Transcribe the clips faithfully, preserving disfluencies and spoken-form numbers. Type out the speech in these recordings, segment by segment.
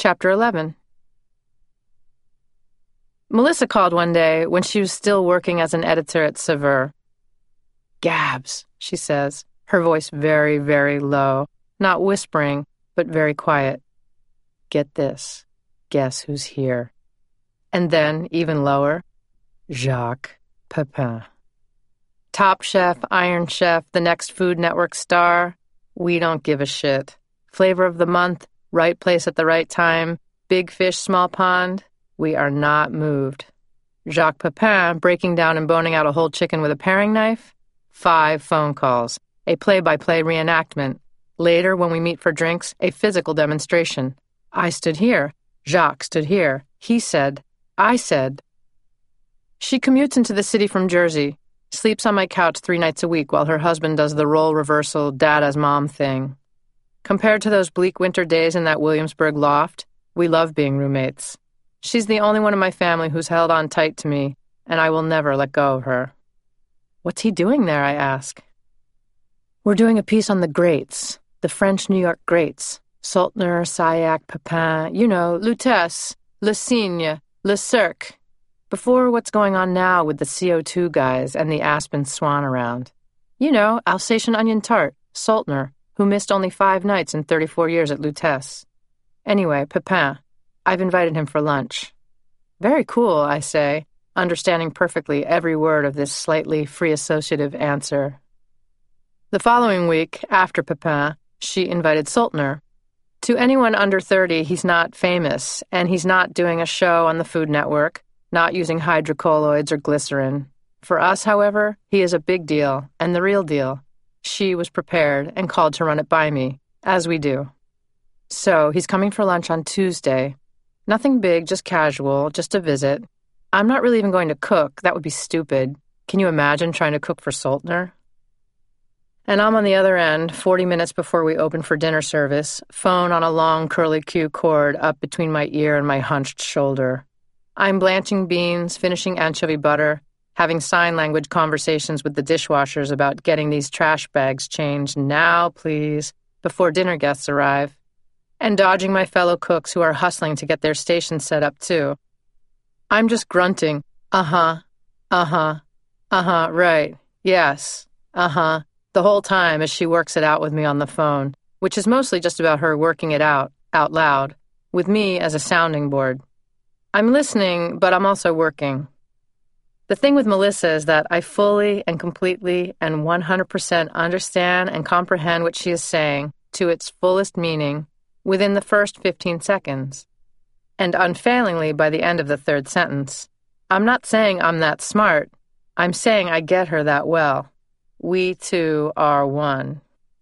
Chapter eleven. Melissa called one day when she was still working as an editor at Saveur. "Gabs," she says, her voice very, very low, not whispering, but very quiet. "Get this. Guess who's here?" And then, even lower, Jacques Pepin. Top Chef, Iron Chef, the next Food Network star. We don't give a shit. Flavor of the month, right place at the right time, big fish, small pond. We are not moved. Jacques Pepin breaking down and boning out a whole chicken with a paring knife. Five phone calls. A play-by-play reenactment. Later, when we meet for drinks, a physical demonstration. I stood here. Jacques stood here. He said. I said. She commutes into the city from Jersey, sleeps on my couch three nights a week while her husband does the role reversal dad as mom thing. Compared to those bleak winter days in that Williamsburg loft, we love being roommates. She's the only one in my family who's held on tight to me, and I will never let go of her. What's he doing there, I ask. We're doing a piece on the greats, the French New York greats. Saltner, Sailhac, Pepin, you know, Lutèce, Le Cygne, Le Cirque. Before what's going on now with the C O two guys and the Aspen Swan around. You know, Alsatian onion tart, Saltner, who missed only five nights in thirty-four years at Lutèce. Anyway, Pepin. I've invited him for lunch. Very cool, I say, understanding perfectly every word of this slightly free associative answer. The following week, after Pepin, she invited Saltner. To anyone under thirty, he's not famous, and he's not doing a show on the Food Network, not using hydrocolloids or glycerin. For us, however, he is a big deal, and the real deal. She was prepared and called to run it by me, as we do. So, he's coming for lunch on Tuesday. Nothing big, just casual, just a visit. I'm not really even going to cook. That would be stupid. Can you imagine trying to cook for Saltner? And I'm on the other end, forty minutes before we open for dinner service, phone on a long curly-Q cord up between my ear and my hunched shoulder. I'm blanching beans, finishing anchovy butter, having sign language conversations with the dishwashers about getting these trash bags changed now, please, before dinner guests arrive. And dodging my fellow cooks who are hustling to get their stations set up, too. I'm just grunting, uh-huh, uh-huh, uh-huh, right, yes, uh-huh, the whole time as she works it out with me on the phone, which is mostly just about her working it out, out loud, with me as a sounding board. I'm listening, but I'm also working. The thing with Melissa is that I fully and completely and one hundred percent understand and comprehend what she is saying to its fullest meaning within the first fifteen seconds, and unfailingly by the end of the third sentence. I'm not saying I'm that smart. I'm saying I get her that well. We two are one.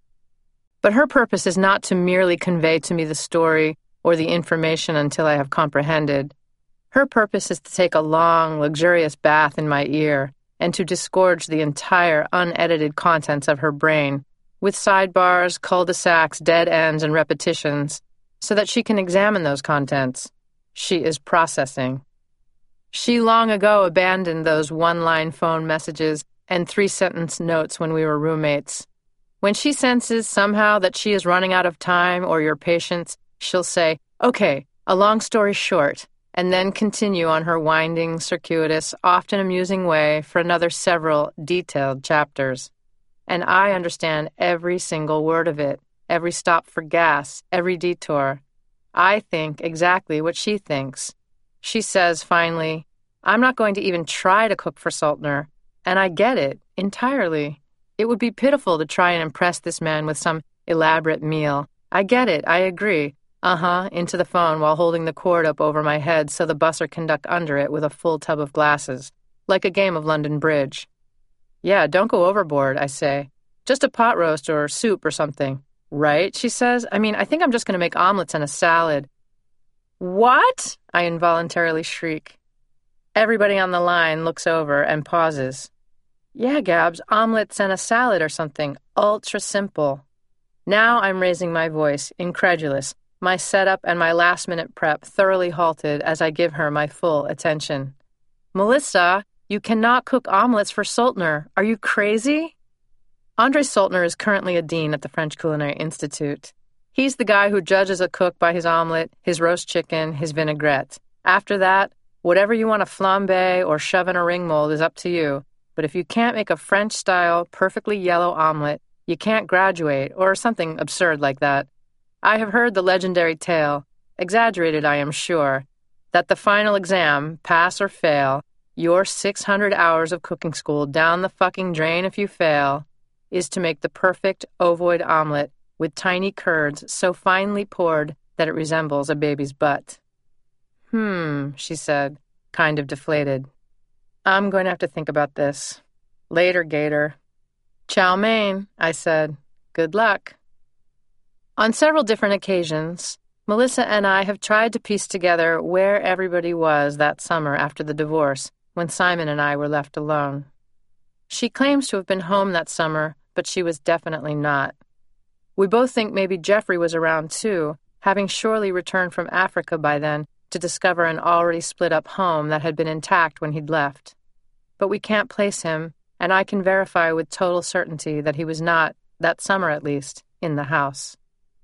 But her purpose is not to merely convey to me the story or the information until I have comprehended. Her purpose is to take a long, luxurious bath in my ear and to disgorge the entire unedited contents of her brain with sidebars, cul-de-sacs, dead ends, and repetitions, so that she can examine those contents. She is processing. She long ago abandoned those one-line phone messages and three-sentence notes when we were roommates. When she senses somehow that she is running out of time or your patience, she'll say, "Okay, a long story short," and then continue on her winding, circuitous, often amusing way for another several detailed chapters. And I understand every single word of it, every stop for gas, every detour. I think exactly what she thinks. She says, finally, I'm not going to even try to cook for Saltner, and I get it, entirely. It would be pitiful to try and impress this man with some elaborate meal. I get it, I agree. Uh-huh, into the phone while holding the cord up over my head so the busser can duck under it with a full tub of glasses, like a game of London Bridge. Yeah, don't go overboard, I say. Just a pot roast or soup or something. Right, she says. I mean, I think I'm just going to make omelets and a salad. What? I involuntarily shriek. Everybody on the line looks over and pauses. Yeah, Gabs, omelets and a salad or something. Ultra simple. Now I'm raising my voice, incredulous, my setup and my last-minute prep thoroughly halted as I give her my full attention. Melissa, you cannot cook omelets for Saltner. Are you crazy? André Saltner is currently a dean at the French Culinary Institute. He's the guy who judges a cook by his omelet, his roast chicken, his vinaigrette. After that, whatever you want to flambe or shove in a ring mold is up to you. But if you can't make a French-style, perfectly yellow omelet, you can't graduate, or something absurd like that. I have heard the legendary tale, exaggerated I am sure, that the final exam, pass or fail, your six hundred hours of cooking school down the fucking drain if you fail, is to make the perfect ovoid omelet with tiny curds so finely poured that it resembles a baby's butt. Hmm, she said, kind of deflated. I'm going to have to think about this. Later, Gator. Chow mein, I said. Good luck. On several different occasions, Melissa and I have tried to piece together where everybody was that summer after the divorce, when Simon and I were left alone. She claims to have been home that summer, but she was definitely not. We both think maybe Jeffrey was around too, having surely returned from Africa by then to discover an already split-up home that had been intact when he'd left. But we can't place him, and I can verify with total certainty that he was not, that summer at least, in the house.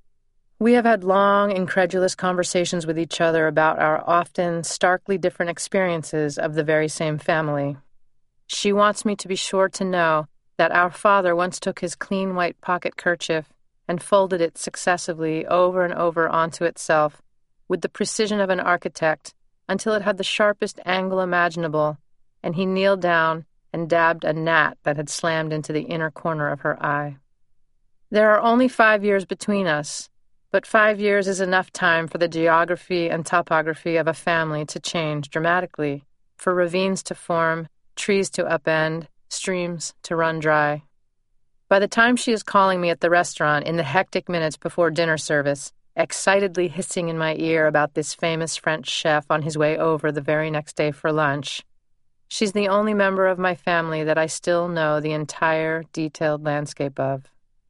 We have had long, incredulous conversations with each other about our often starkly different experiences of the very same family. She wants me to be sure to know that our father once took his clean white pocket kerchief and folded it successively over and over onto itself with the precision of an architect until it had the sharpest angle imaginable, and he kneeled down and dabbed a gnat that had slammed into the inner corner of her eye. There are only five years between us, but five years is enough time for the geography and topography of a family to change dramatically, for ravines to form, trees to upend, streams to run dry. By the time she is calling me at the restaurant in the hectic minutes before dinner service, excitedly hissing in my ear about this famous French chef on his way over the very next day for lunch, she's the only member of my family that I still know the entire detailed landscape of.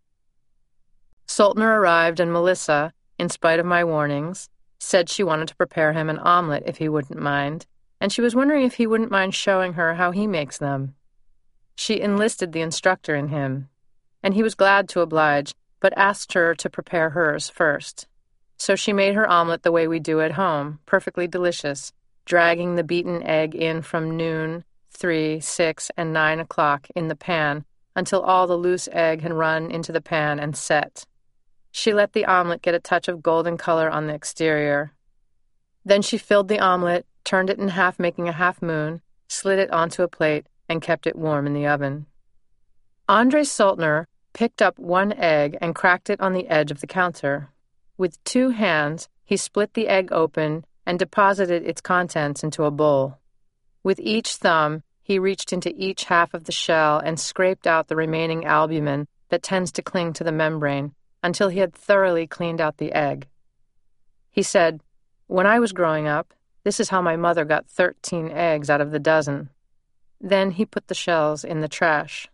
Soltner arrived, and Melissa, in spite of my warnings, said she wanted to prepare him an omelet if he wouldn't mind, and she was wondering if he wouldn't mind showing her how he makes them. She enlisted the instructor in him, and he was glad to oblige, but asked her to prepare hers first. So she made her omelet the way we do at home, perfectly delicious, dragging the beaten egg in from noon, three, six, and nine o'clock in the pan until all the loose egg had run into the pan and set. She let the omelet get a touch of golden color on the exterior. Then she filled the omelet, turned it in half, making a half moon, slid it onto a plate, and kept it warm in the oven. André Soltner picked up one egg and cracked it on the edge of the counter. With two hands, he split the egg open and deposited its contents into a bowl. With each thumb, he reached into each half of the shell and scraped out the remaining albumin that tends to cling to the membrane until he had thoroughly cleaned out the egg. He said, "When I was growing up, this is how my mother got thirteen eggs out of the dozen." Then he put the shells in the trash.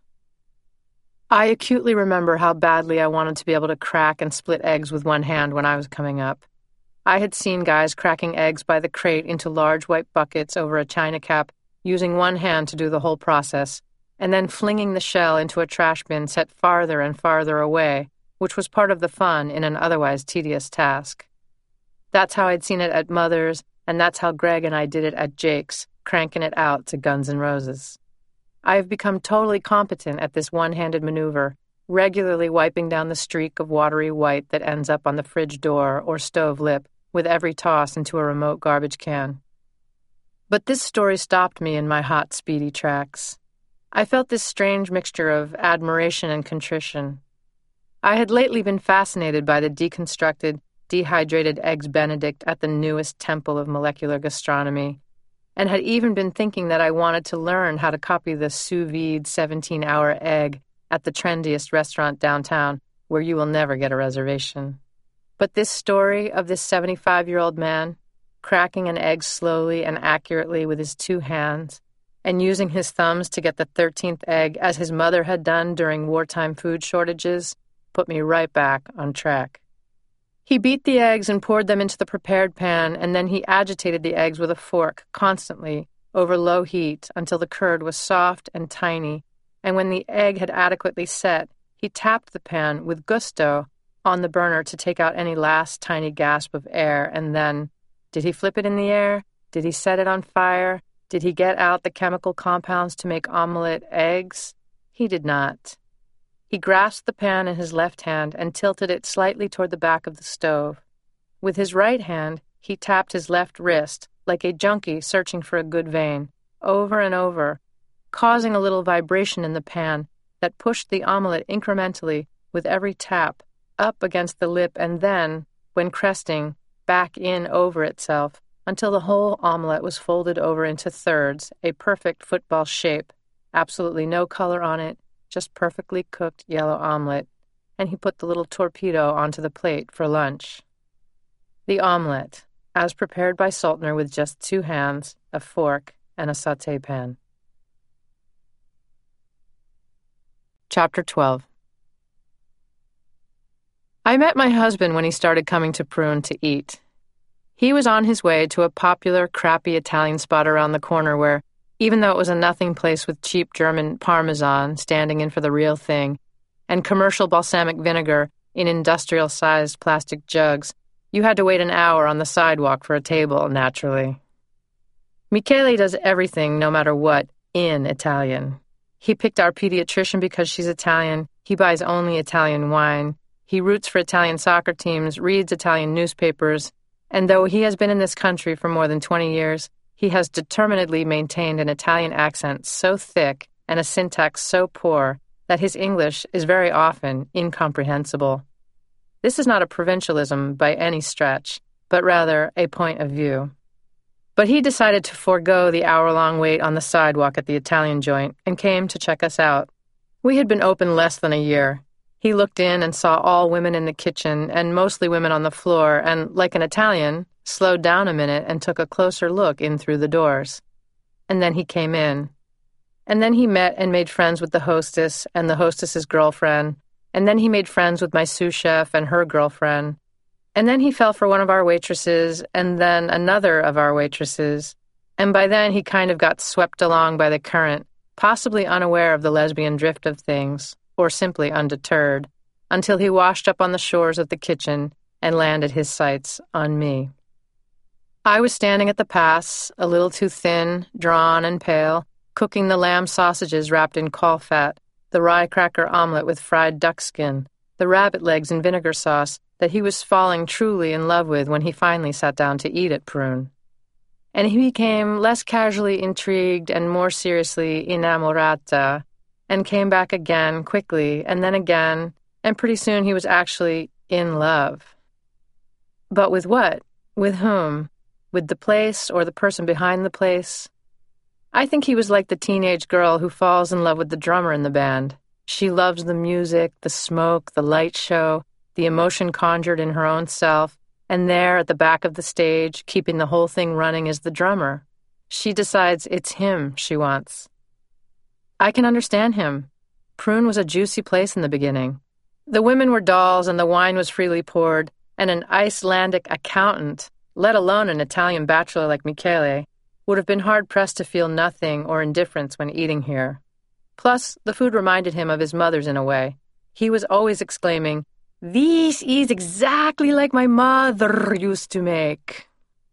I acutely remember how badly I wanted to be able to crack and split eggs with one hand when I was coming up. I had seen guys cracking eggs by the crate into large white buckets over a china cap, using one hand to do the whole process, and then flinging the shell into a trash bin set farther and farther away, which was part of the fun in an otherwise tedious task. That's how I'd seen it at Mother's, and that's how Greg and I did it at Jake's, cranking it out to Guns N' Roses. I have become totally competent at this one-handed maneuver, regularly wiping down the streak of watery white that ends up on the fridge door or stove lip with every toss into a remote garbage can. But this story stopped me in my hot, speedy tracks. I felt this strange mixture of admiration and contrition. I had lately been fascinated by the deconstructed, dehydrated eggs Benedict at the newest temple of molecular gastronomy, and had even been thinking that I wanted to learn how to copy the sous vide seventeen-hour egg at the trendiest restaurant downtown, where you will never get a reservation. But this story of this seventy-five-year-old man, cracking an egg slowly and accurately with his two hands, and using his thumbs to get the thirteenth egg as his mother had done during wartime food shortages, put me right back on track. He beat the eggs and poured them into the prepared pan, and then he agitated the eggs with a fork constantly over low heat until the curd was soft and tiny, and when the egg had adequately set, he tapped the pan with gusto on the burner to take out any last tiny gasp of air, and then, did he flip it in the air? Did he set it on fire? Did he get out the chemical compounds to make omelette eggs? He did not. He grasped the pan in his left hand and tilted it slightly toward the back of the stove. With his right hand, he tapped his left wrist, like a junkie searching for a good vein, over and over, causing a little vibration in the pan that pushed the omelette incrementally with every tap up against the lip and then, when cresting, back in over itself until the whole omelette was folded over into thirds, a perfect football shape, absolutely no color on it, just perfectly cooked yellow omelette, and he put the little torpedo onto the plate for lunch. The omelette, as prepared by Saltner with just two hands, a fork, and a sauté pan. Chapter twelve. I met my husband when he started coming to Prune to eat. He was on his way to a popular, crappy Italian spot around the corner where, even though it was a nothing place with cheap German Parmesan standing in for the real thing, and commercial balsamic vinegar in industrial-sized plastic jugs, you had to wait an hour on the sidewalk for a table, naturally. Michele does everything, no matter what, in Italian. He picked our pediatrician because she's Italian. He buys only Italian wine. He roots for Italian soccer teams, reads Italian newspapers, and though he has been in this country for more than twenty years, he has determinedly maintained an Italian accent so thick and a syntax so poor that his English is very often incomprehensible. This is not a provincialism by any stretch, but rather a point of view. But he decided to forego the hour-long wait on the sidewalk at the Italian joint and came to check us out. We had been open less than a year. He looked in and saw all women in the kitchen and mostly women on the floor and, like an Italian, slowed down a minute and took a closer look in through the doors. And then he came in. And then he met and made friends with the hostess and the hostess's girlfriend. And then he made friends with my sous chef and her girlfriend. And then he fell for one of our waitresses and then another of our waitresses. And by then he kind of got swept along by the current, possibly unaware of the lesbian drift of things, or simply undeterred, until he washed up on the shores of the kitchen and landed his sights on me. I was standing at the pass, a little too thin, drawn, and pale, cooking the lamb sausages wrapped in caul fat, the rye cracker omelet with fried duck skin, the rabbit legs in vinegar sauce that he was falling truly in love with when he finally sat down to eat at Prune. And he became less casually intrigued and more seriously innamorata, and came back again quickly, and then again, and pretty soon he was actually in love. But with what? With whom? With the place or the person behind the place? I think he was like the teenage girl who falls in love with the drummer in the band. She loves the music, the smoke, the light show, the emotion conjured in her own self, and there at the back of the stage, keeping the whole thing running, is the drummer. She decides it's him she wants. I can understand him. Prune was a juicy place in the beginning. The women were dolls and the wine was freely poured, and an Icelandic accountant, let alone an Italian bachelor like Michele, would have been hard-pressed to feel nothing or indifference when eating here. Plus, the food reminded him of his mother's in a way. He was always exclaiming, "This is exactly like my mother used to make."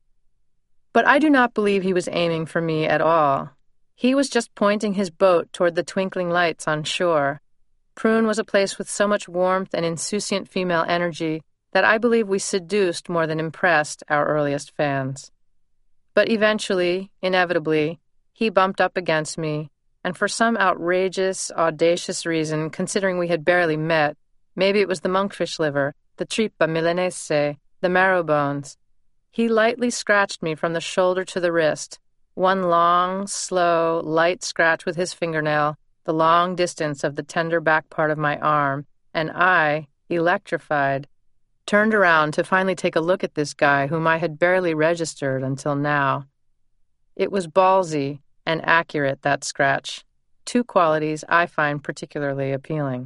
But I do not believe he was aiming for me at all. He was just pointing his boat toward the twinkling lights on shore. Prune was a place with so much warmth and insouciant female energy that I believe we seduced more than impressed our earliest fans. But eventually, inevitably, he bumped up against me, and for some outrageous, audacious reason, considering we had barely met, maybe it was the monkfish liver, the trippa milanese, the marrow bones, he lightly scratched me from the shoulder to the wrist, one long, slow, light scratch with his fingernail, the long distance of the tender back part of my arm, and I, electrified, turned around to finally take a look at this guy whom I had barely registered until now. It was ballsy and accurate, that scratch, two qualities I find particularly appealing.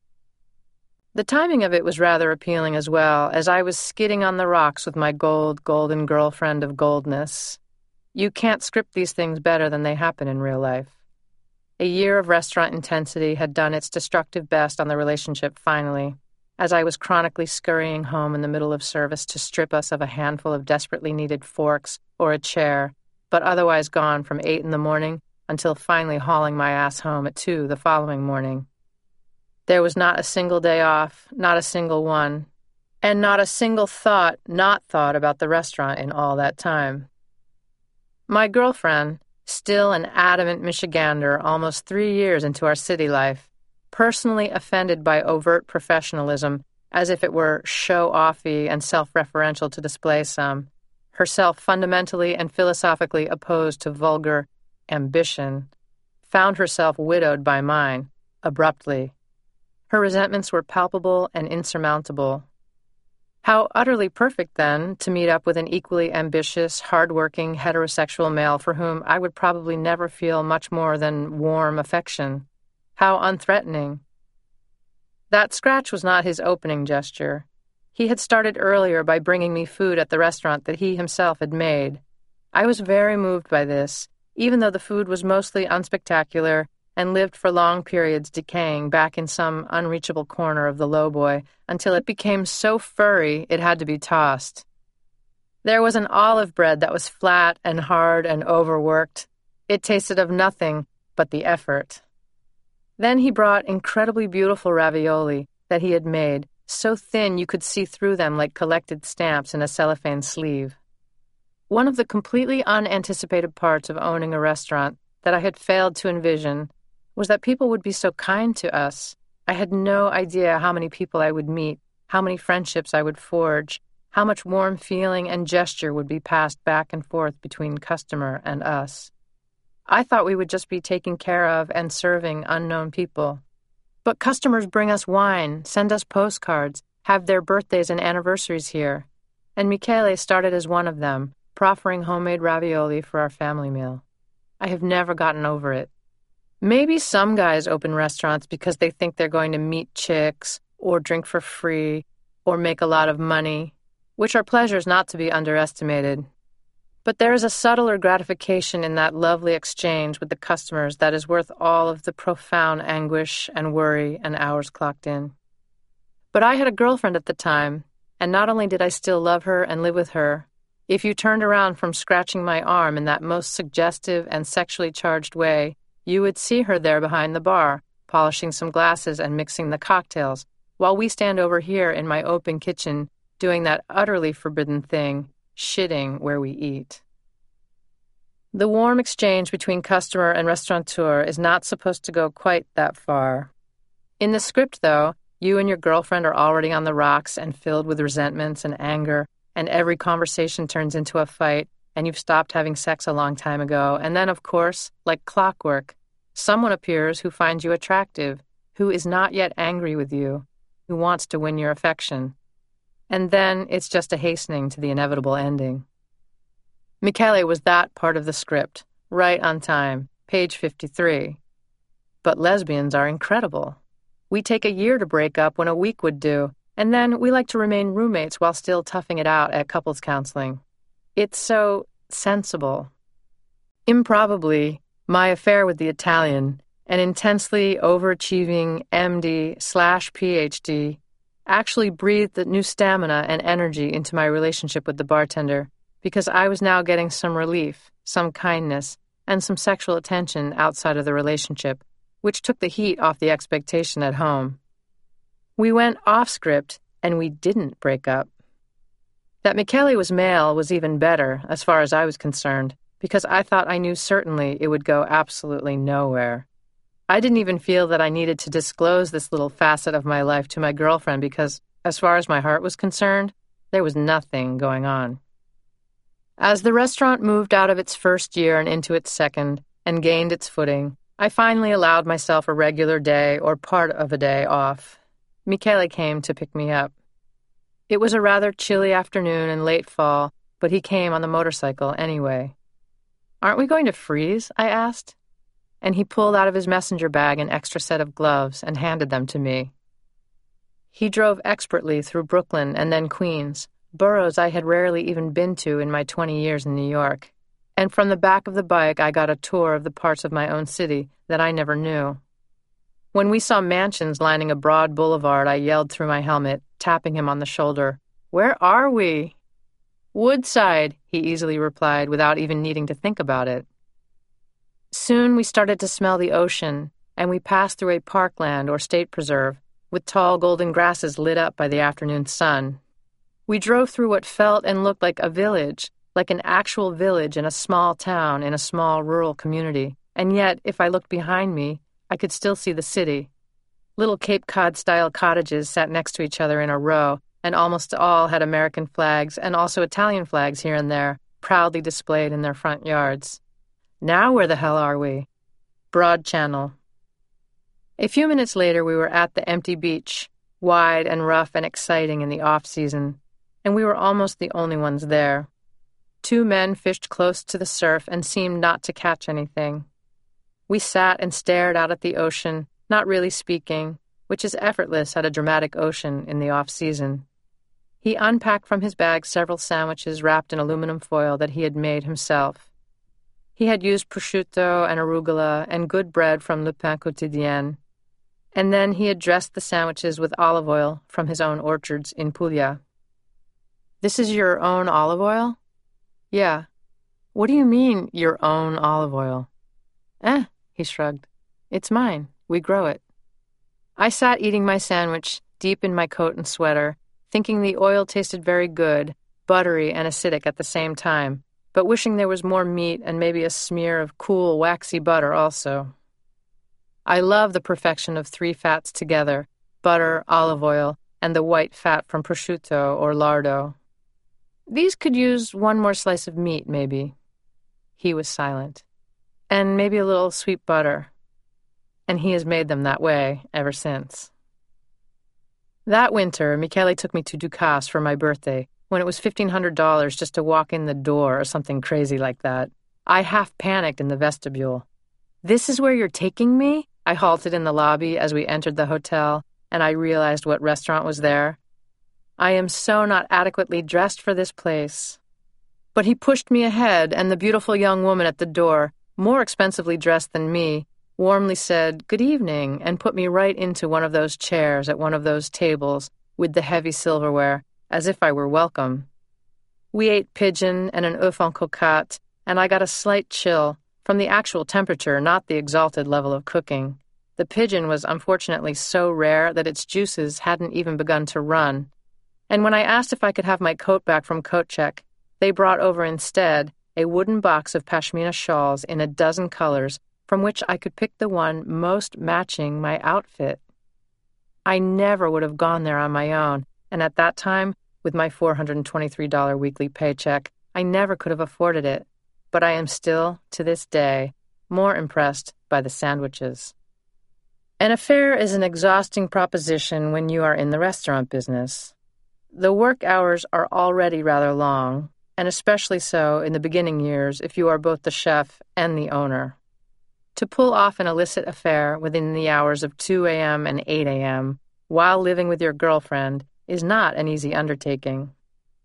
The timing of it was rather appealing as well, as I was skidding on the rocks with my gold, golden girlfriend of goldness. You can't script these things better than they happen in real life. A year of restaurant intensity had done its destructive best on the relationship finally. as I was chronically scurrying home in the middle of service to strip us of a handful of desperately needed forks or a chair, but otherwise gone from eight in the morning until finally hauling my ass home at two the following morning. There was not a single day off, not a single one, and not a single thought not thought about the restaurant in all that time. My girlfriend, still an adamant Michigander almost three years into our city life, personally offended by overt professionalism as if it were show-offy and self-referential to display some, herself fundamentally and philosophically opposed to vulgar ambition, found herself widowed by mine, abruptly. Her resentments were palpable and insurmountable. How utterly perfect, then, to meet up with an equally ambitious, hard-working, heterosexual male for whom I would probably never feel much more than warm affection. How unthreatening. That scratch was not his opening gesture. He had started earlier by bringing me food at the restaurant that he himself had made. I was very moved by this, even though the food was mostly unspectacular and lived for long periods decaying back in some unreachable corner of the lowboy until it became so furry it had to be tossed. There was an olive bread that was flat and hard and overworked. It tasted of nothing but the effort. Then he brought incredibly beautiful ravioli that he had made, so thin you could see through them like collected stamps in a cellophane sleeve. One of the completely unanticipated parts of owning a restaurant that I had failed to envision was that people would be so kind to us. I had no idea how many people I would meet, how many friendships I would forge, how much warm feeling and gesture would be passed back and forth between customer and us. I thought we would just be taking care of and serving unknown people. But customers bring us wine, send us postcards, have their birthdays and anniversaries here. And Michele started as one of them, proffering homemade ravioli for our family meal. I have never gotten over it. Maybe some guys open restaurants because they think they're going to meet chicks, or drink for free, or make a lot of money, which are pleasures not to be underestimated. But there is a subtler gratification in that lovely exchange with the customers that is worth all of the profound anguish and worry and hours clocked in. But I had a girlfriend at the time, and not only did I still love her and live with her, if you turned around from scratching my arm in that most suggestive and sexually charged way, you would see her there behind the bar, polishing some glasses and mixing the cocktails, while we stand over here in my open kitchen doing that utterly forbidden thing, shitting where we eat. The warm exchange between customer and restaurateur is not supposed to go quite that far. In the script, though, you and your girlfriend are already on the rocks and filled with resentments and anger, and every conversation turns into a fight, and you've stopped having sex a long time ago, and then, of course, like clockwork, someone appears who finds you attractive, who is not yet angry with you, who wants to win your affection. And then it's just a hastening to the inevitable ending. Michele was that part of the script, right on time, page fifty-three. But lesbians are incredible. We take a year to break up when a week would do, and then we like to remain roommates while still toughing it out at couples counseling. It's so sensible. Improbably, my affair with the Italian, an intensely overachieving M D slash P H D, actually breathed the new stamina and energy into my relationship with the bartender, because I was now getting some relief, some kindness, and some sexual attention outside of the relationship, which took the heat off the expectation at home. We went off script, and we didn't break up. That Michele was male was even better, as far as I was concerned, because I thought I knew certainly it would go absolutely nowhere. I didn't even feel that I needed to disclose this little facet of my life to my girlfriend because, as far as my heart was concerned, there was nothing going on. As the restaurant moved out of its first year and into its second, and gained its footing, I finally allowed myself a regular day or part of a day off. Michele came to pick me up. It was a rather chilly afternoon in late fall, but he came on the motorcycle anyway. "Aren't we going to freeze?" I asked. And he pulled out of his messenger bag an extra set of gloves and handed them to me. He drove expertly through Brooklyn and then Queens, boroughs I had rarely even been to in my twenty years in New York, and from the back of the bike I got a tour of the parts of my own city that I never knew. When we saw mansions lining a broad boulevard, I yelled through my helmet, tapping him on the shoulder. "Where are we?" "Woodside," he easily replied without even needing to think about it. Soon we started to smell the ocean, and we passed through a parkland or state preserve, with tall golden grasses lit up by the afternoon sun. We drove through what felt and looked like a village, like an actual village in a small town in a small rural community, and yet, if I looked behind me, I could still see the city. Little Cape Cod-style cottages sat next to each other in a row, and almost all had American flags and also Italian flags here and there, proudly displayed in their front yards. Now where the hell are we? Broad Channel. A few minutes later, we were at the empty beach, wide and rough and exciting in the off-season, and we were almost the only ones there. Two men fished close to the surf and seemed not to catch anything. We sat and stared out at the ocean, not really speaking, which is effortless at a dramatic ocean in the off-season. He unpacked from his bag several sandwiches wrapped in aluminum foil that he had made himself. He had used prosciutto and arugula and good bread from Le Pain Quotidien, and then he had dressed the sandwiches with olive oil from his own orchards in Puglia. "This is your own olive oil?" "Yeah." "What do you mean, your own olive oil?" "Eh," he shrugged. "It's mine. We grow it." I sat eating my sandwich, deep in my coat and sweater, thinking the oil tasted very good, buttery and acidic at the same time, but wishing there was more meat and maybe a smear of cool, waxy butter also. I love the perfection of three fats together, butter, olive oil, and the white fat from prosciutto or lardo. "These could use one more slice of meat, maybe." He was silent. "And maybe a little sweet butter." And he has made them that way ever since. That winter, Michele took me to Ducasse for my birthday, when it was fifteen hundred dollars just to walk in the door or something crazy like that. I half panicked in the vestibule. "This is where you're taking me?" I halted in the lobby as we entered the hotel, and I realized what restaurant was there. I am so not adequately dressed for this place. But he pushed me ahead, and the beautiful young woman at the door, more expensively dressed than me, warmly said, "Good evening," and put me right into one of those chairs at one of those tables with the heavy silverware, as if I were welcome. We ate pigeon and an œuf en cocotte, and I got a slight chill, from the actual temperature, not the exalted level of cooking. The pigeon was unfortunately so rare that its juices hadn't even begun to run. And when I asked if I could have my coat back from Coatcheck, they brought over instead a wooden box of pashmina shawls in a dozen colors, from which I could pick the one most matching my outfit. I never would have gone there on my own, and at that time, with my four hundred twenty-three dollars weekly paycheck, I never could have afforded it. But I am still, to this day, more impressed by the sandwiches. An affair is an exhausting proposition when you are in the restaurant business. The work hours are already rather long, and especially so in the beginning years if you are both the chef and the owner. To pull off an illicit affair within the hours of two a.m. and eight a.m. while living with your girlfriend is not an easy undertaking.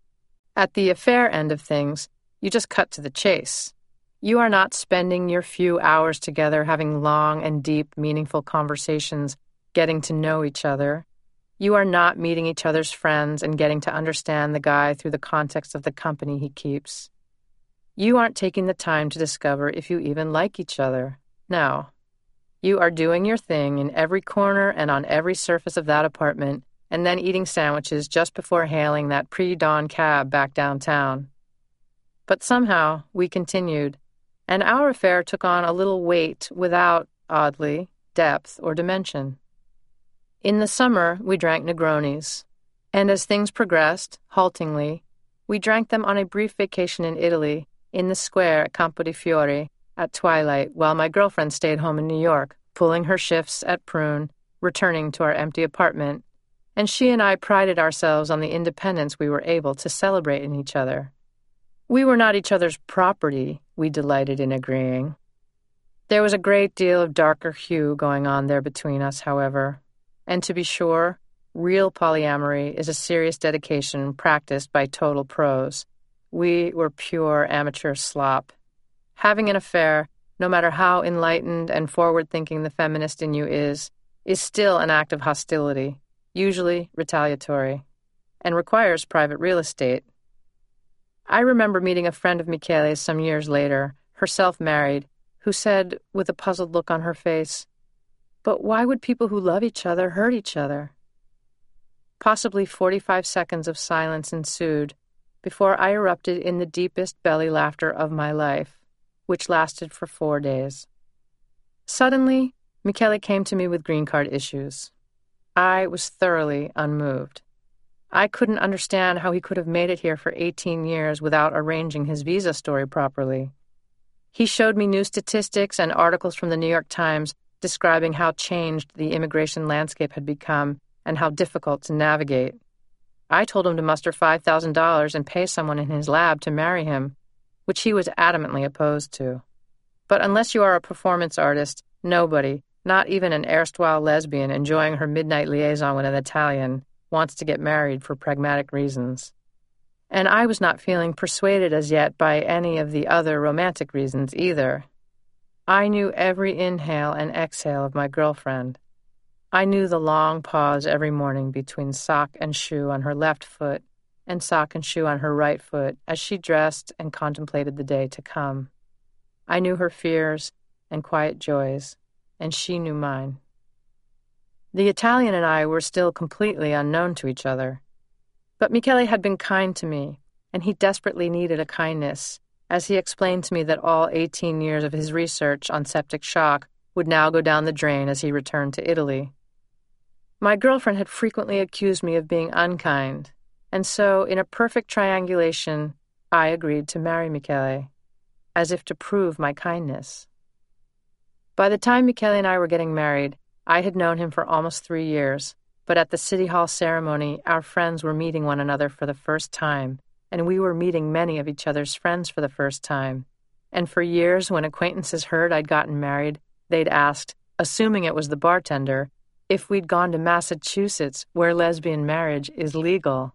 At the affair end of things, you just cut to the chase. You are not spending your few hours together having long and deep, meaningful conversations, getting to know each other. You are not meeting each other's friends and getting to understand the guy through the context of the company he keeps. You aren't taking the time to discover if you even like each other. No. You are doing your thing in every corner and on every surface of that apartment, and then eating sandwiches just before hailing that pre-dawn cab back downtown. But somehow we continued, and our affair took on a little weight without, oddly, depth or dimension. In the summer, we drank Negronis, and as things progressed, haltingly, we drank them on a brief vacation in Italy, in the square at Campo di Fiori, at twilight, while my girlfriend stayed home in New York, pulling her shifts at Prune, returning to our empty apartment, and she and I prided ourselves on the independence we were able to celebrate in each other. We were not each other's property, we delighted in agreeing. There was a great deal of darker hue going on there between us, however, and to be sure, real polyamory is a serious dedication practiced by total pros. We were pure amateur slop. Having an affair, no matter how enlightened and forward-thinking the feminist in you is, is still an act of hostility, usually retaliatory, and requires private real estate. I remember meeting a friend of Michele's some years later, herself married, who said, with a puzzled look on her face, "But why would people who love each other hurt each other?" Possibly forty-five seconds of silence ensued before I erupted in the deepest belly laughter of my life, which lasted for four days. Suddenly, Michele came to me with green card issues. I was thoroughly unmoved. I couldn't understand how he could have made it here for eighteen years without arranging his visa story properly. He showed me new statistics and articles from the New York Times describing how changed the immigration landscape had become and how difficult to navigate. I told him to muster five thousand dollars and pay someone in his lab to marry him, which he was adamantly opposed to. But unless you are a performance artist, nobody, not even an erstwhile lesbian enjoying her midnight liaison with an Italian, wants to get married for pragmatic reasons. And I was not feeling persuaded as yet by any of the other romantic reasons either. I knew every inhale and exhale of my girlfriend. I knew the long pause every morning between sock and shoe on her left foot and sock and shoe on her right foot as she dressed and contemplated the day to come. I knew her fears and quiet joys, and she knew mine. The Italian and I were still completely unknown to each other. But Michele had been kind to me, and he desperately needed a kindness, as he explained to me that all eighteen years of his research on septic shock would now go down the drain as he returned to Italy. My girlfriend had frequently accused me of being unkind, and so, in a perfect triangulation, I agreed to marry Michele, as if to prove my kindness. By the time Michele and I were getting married, I had known him for almost three years, but at the City Hall ceremony, our friends were meeting one another for the first time, and we were meeting many of each other's friends for the first time. And for years, when acquaintances heard I'd gotten married, they'd asked, assuming it was the bartender, if we'd gone to Massachusetts, where lesbian marriage is legal.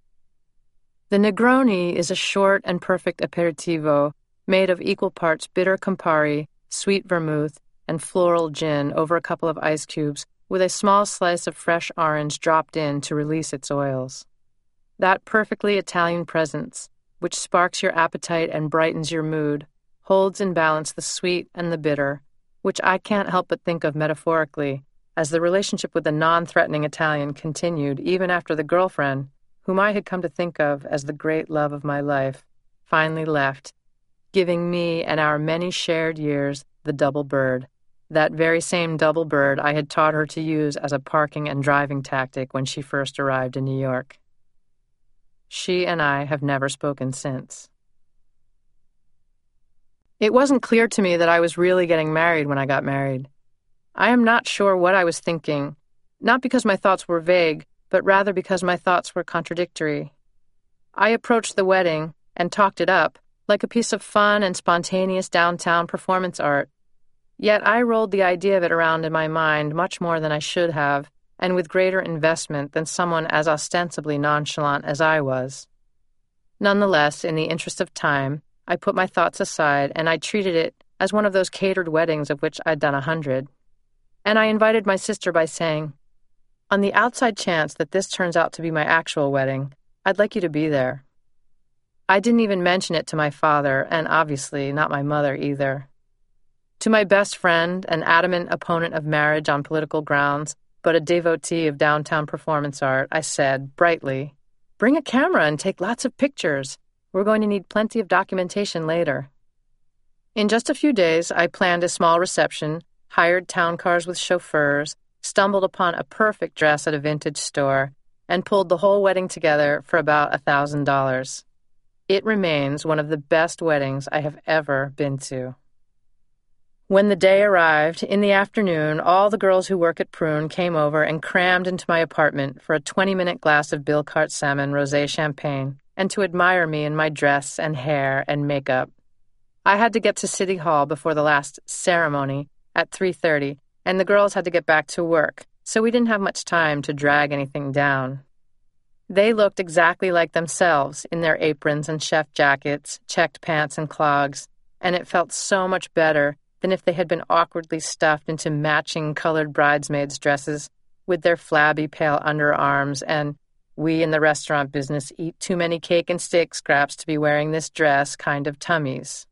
The Negroni is a short and perfect aperitivo made of equal parts bitter Campari, sweet vermouth, and floral gin over a couple of ice cubes with a small slice of fresh orange dropped in to release its oils. That perfectly Italian presence, which sparks your appetite and brightens your mood, holds in balance the sweet and the bitter, which I can't help but think of metaphorically, as the relationship with the non-threatening Italian continued even after the girlfriend, whom I had come to think of as the great love of my life, finally left, giving me and our many shared years the double bird, that very same double bird I had taught her to use as a parking and driving tactic when she first arrived in New York. She and I have never spoken since. It wasn't clear to me that I was really getting married when I got married. I am not sure what I was thinking, not because my thoughts were vague, but rather because my thoughts were contradictory. I approached the wedding and talked it up like a piece of fun and spontaneous downtown performance art. Yet I rolled the idea of it around in my mind much more than I should have, and with greater investment than someone as ostensibly nonchalant as I was. Nonetheless, in the interest of time, I put my thoughts aside and I treated it as one of those catered weddings of which I'd done a hundred. And I invited my sister by saying, "On the outside chance that this turns out to be my actual wedding, I'd like you to be there." I didn't even mention it to my father, and obviously not my mother either. To my best friend, an adamant opponent of marriage on political grounds, but a devotee of downtown performance art, I said, brightly, "Bring a camera and take lots of pictures. We're going to need plenty of documentation later." In just a few days, I planned a small reception, hired town cars with chauffeurs, stumbled upon a perfect dress at a vintage store, and pulled the whole wedding together for about a thousand dollars. It remains one of the best weddings I have ever been to. When the day arrived, in the afternoon, all the girls who work at Prune came over and crammed into my apartment for a twenty-minute glass of Bilcart Salmon rosé champagne and to admire me in my dress and hair and makeup. I had to get to City Hall before the last ceremony at three thirty, and the girls had to get back to work, so we didn't have much time to drag anything down. They looked exactly like themselves in their aprons and chef jackets, checked pants and clogs, and it felt so much better than if they had been awkwardly stuffed into matching colored bridesmaids' dresses with their flabby pale underarms and "we in the restaurant business eat too many cake and steak scraps to be wearing this dress" kind of tummies.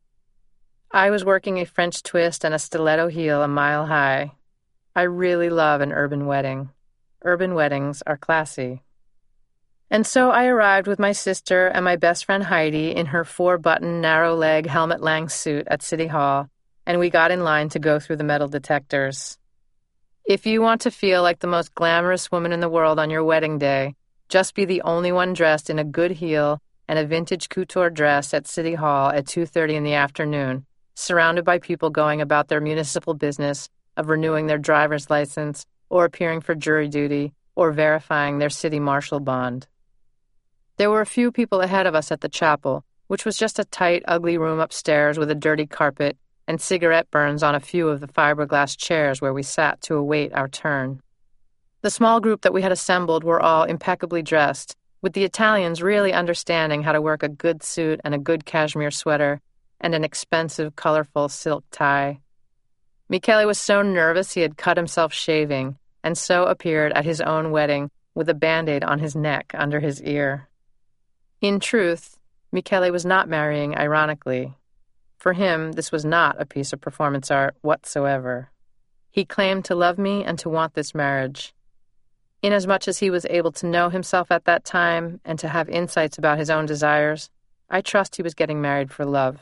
I was working a French twist and a stiletto heel a mile high. I really love an urban wedding. Urban weddings are classy. And so I arrived with my sister and my best friend Heidi in her four-button, narrow-leg, helmet-lang suit at City Hall, and we got in line to go through the metal detectors. If you want to feel like the most glamorous woman in the world on your wedding day, just be the only one dressed in a good heel and a vintage couture dress at City Hall at two thirty in the afternoon, surrounded by people going about their municipal business of renewing their driver's license or appearing for jury duty or verifying their city marshal bond. There were a few people ahead of us at the chapel, which was just a tight, ugly room upstairs with a dirty carpet and cigarette burns on a few of the fiberglass chairs where we sat to await our turn. The small group that we had assembled were all impeccably dressed, with the Italians really understanding how to work a good suit and a good cashmere sweater and an expensive, colorful silk tie. Michele was so nervous he had cut himself shaving, and so appeared at his own wedding with a Band-Aid on his neck under his ear. In truth, Michele was not marrying ironically. For him, this was not a piece of performance art whatsoever. He claimed to love me and to want this marriage. Inasmuch as he was able to know himself at that time and to have insights about his own desires, I trust he was getting married for love.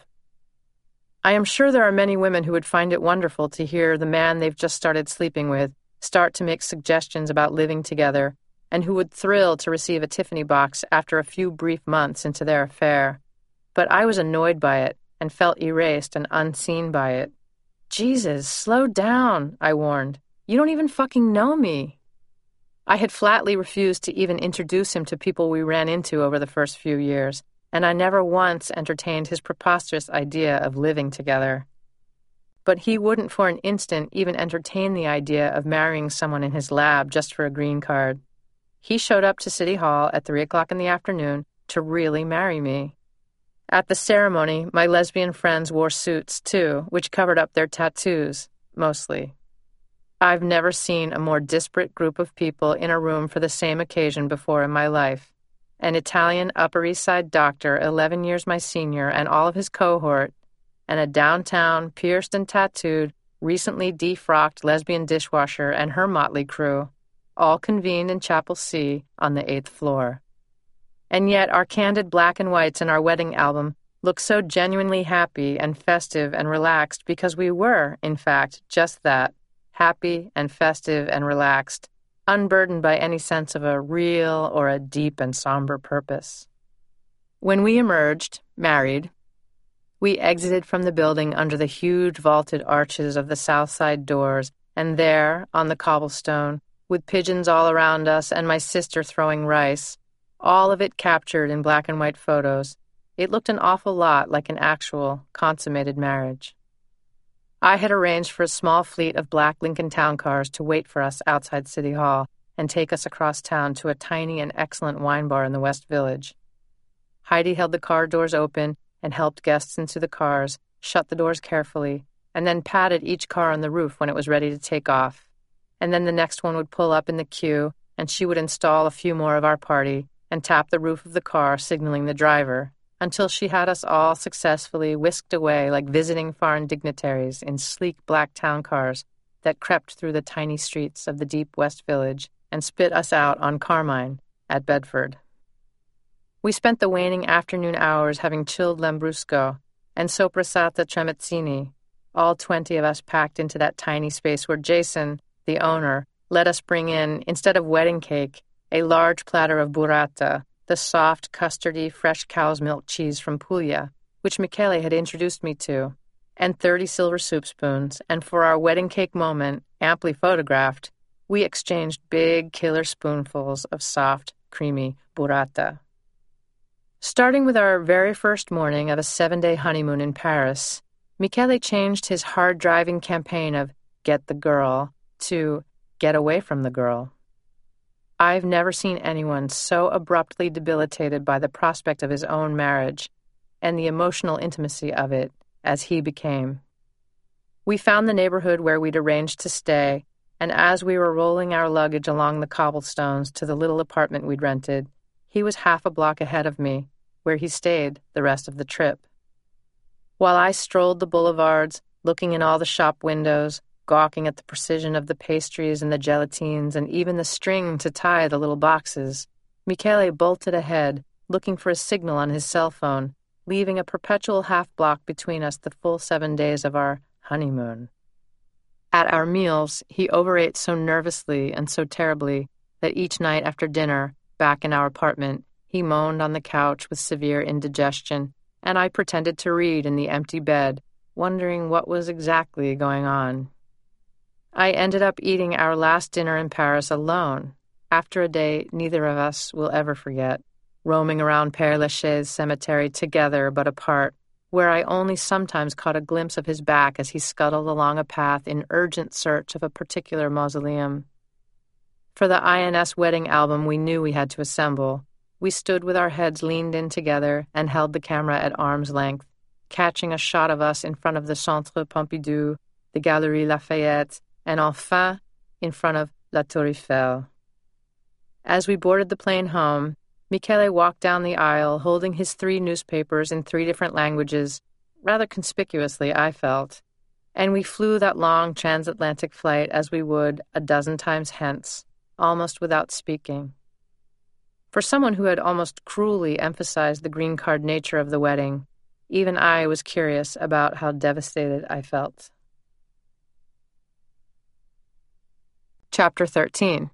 I am sure there are many women who would find it wonderful to hear the man they've just started sleeping with start to make suggestions about living together, and who would thrill to receive a Tiffany box after a few brief months into their affair. But I was annoyed by it and felt erased and unseen by it. "Jesus, slow down," I warned. "You don't even fucking know me." I had flatly refused to even introduce him to people we ran into over the first few years, and I never once entertained his preposterous idea of living together. But he wouldn't for an instant even entertain the idea of marrying someone in his lab just for a green card. He showed up to City Hall at three o'clock in the afternoon to really marry me. At the ceremony, my lesbian friends wore suits, too, which covered up their tattoos, mostly. I've never seen a more disparate group of people in a room for the same occasion before in my life. An Italian Upper East Side doctor, eleven years my senior, and all of his cohort, and a downtown, pierced and tattooed, recently defrocked lesbian dishwasher and her motley crew, all convened in Chapel C on the eighth floor. And yet our candid black and whites in our wedding album look so genuinely happy and festive and relaxed because we were, in fact, just that, happy and festive and relaxed, unburdened by any sense of a real or a deep and somber purpose. When we emerged, married, we exited from the building under the huge vaulted arches of the south side doors, and there, on the cobblestone, with pigeons all around us and my sister throwing rice, all of it captured in black and white photos, it looked an awful lot like an actual, consummated marriage. I had arranged for a small fleet of black Lincoln Town cars to wait for us outside City Hall and take us across town to a tiny and excellent wine bar in the West Village. Heidi held the car doors open and helped guests into the cars, shut the doors carefully, and then patted each car on the roof when it was ready to take off. And then the next one would pull up in the queue, and she would install a few more of our party and tap the roof of the car, signaling the driver, until she had us all successfully whisked away like visiting foreign dignitaries in sleek black town cars that crept through the tiny streets of the deep West Village and spit us out on Carmine at Bedford. We spent the waning afternoon hours having chilled Lambrusco and sopressata tremezzini, all twenty of us packed into that tiny space where Jason, the owner, let us bring in, instead of wedding cake, a large platter of burrata, the soft, custardy, fresh cow's milk cheese from Puglia, which Michele had introduced me to, and thirty silver soup spoons, and for our wedding cake moment, amply photographed, we exchanged big killer spoonfuls of soft, creamy burrata. Starting with our very first morning of a seven-day honeymoon in Paris, Michele changed his hard-driving campaign of "get the girl" to "get away from the girl." I've never seen anyone so abruptly debilitated by the prospect of his own marriage and the emotional intimacy of it as he became. We found the neighborhood where we'd arranged to stay, and as we were rolling our luggage along the cobblestones to the little apartment we'd rented, he was half a block ahead of me, where he stayed the rest of the trip. While I strolled the boulevards, looking in all the shop windows, gawking at the precision of the pastries and the gelatines and even the string to tie the little boxes, Michele bolted ahead, looking for a signal on his cell phone, leaving a perpetual half-block between us the full seven days of our honeymoon. At our meals, he overate so nervously and so terribly that each night after dinner, back in our apartment, he moaned on the couch with severe indigestion, and I pretended to read in the empty bed, wondering what was exactly going on. I ended up eating our last dinner in Paris alone, after a day neither of us will ever forget, roaming around Père Lachaise cemetery together but apart, where I only sometimes caught a glimpse of his back as he scuttled along a path in urgent search of a particular mausoleum. For the I N S wedding album we knew we had to assemble, we stood with our heads leaned in together and held the camera at arm's length, catching a shot of us in front of the Centre Pompidou, the Galerie Lafayette, and enfin, in front of La Tour Eiffel. As we boarded the plane home, Michele walked down the aisle holding his three newspapers in three different languages, rather conspicuously, I felt, and we flew that long transatlantic flight as we would a dozen times hence, almost without speaking. For someone who had almost cruelly emphasized the green card nature of the wedding, even I was curious about how devastated I felt. Chapter thirteen.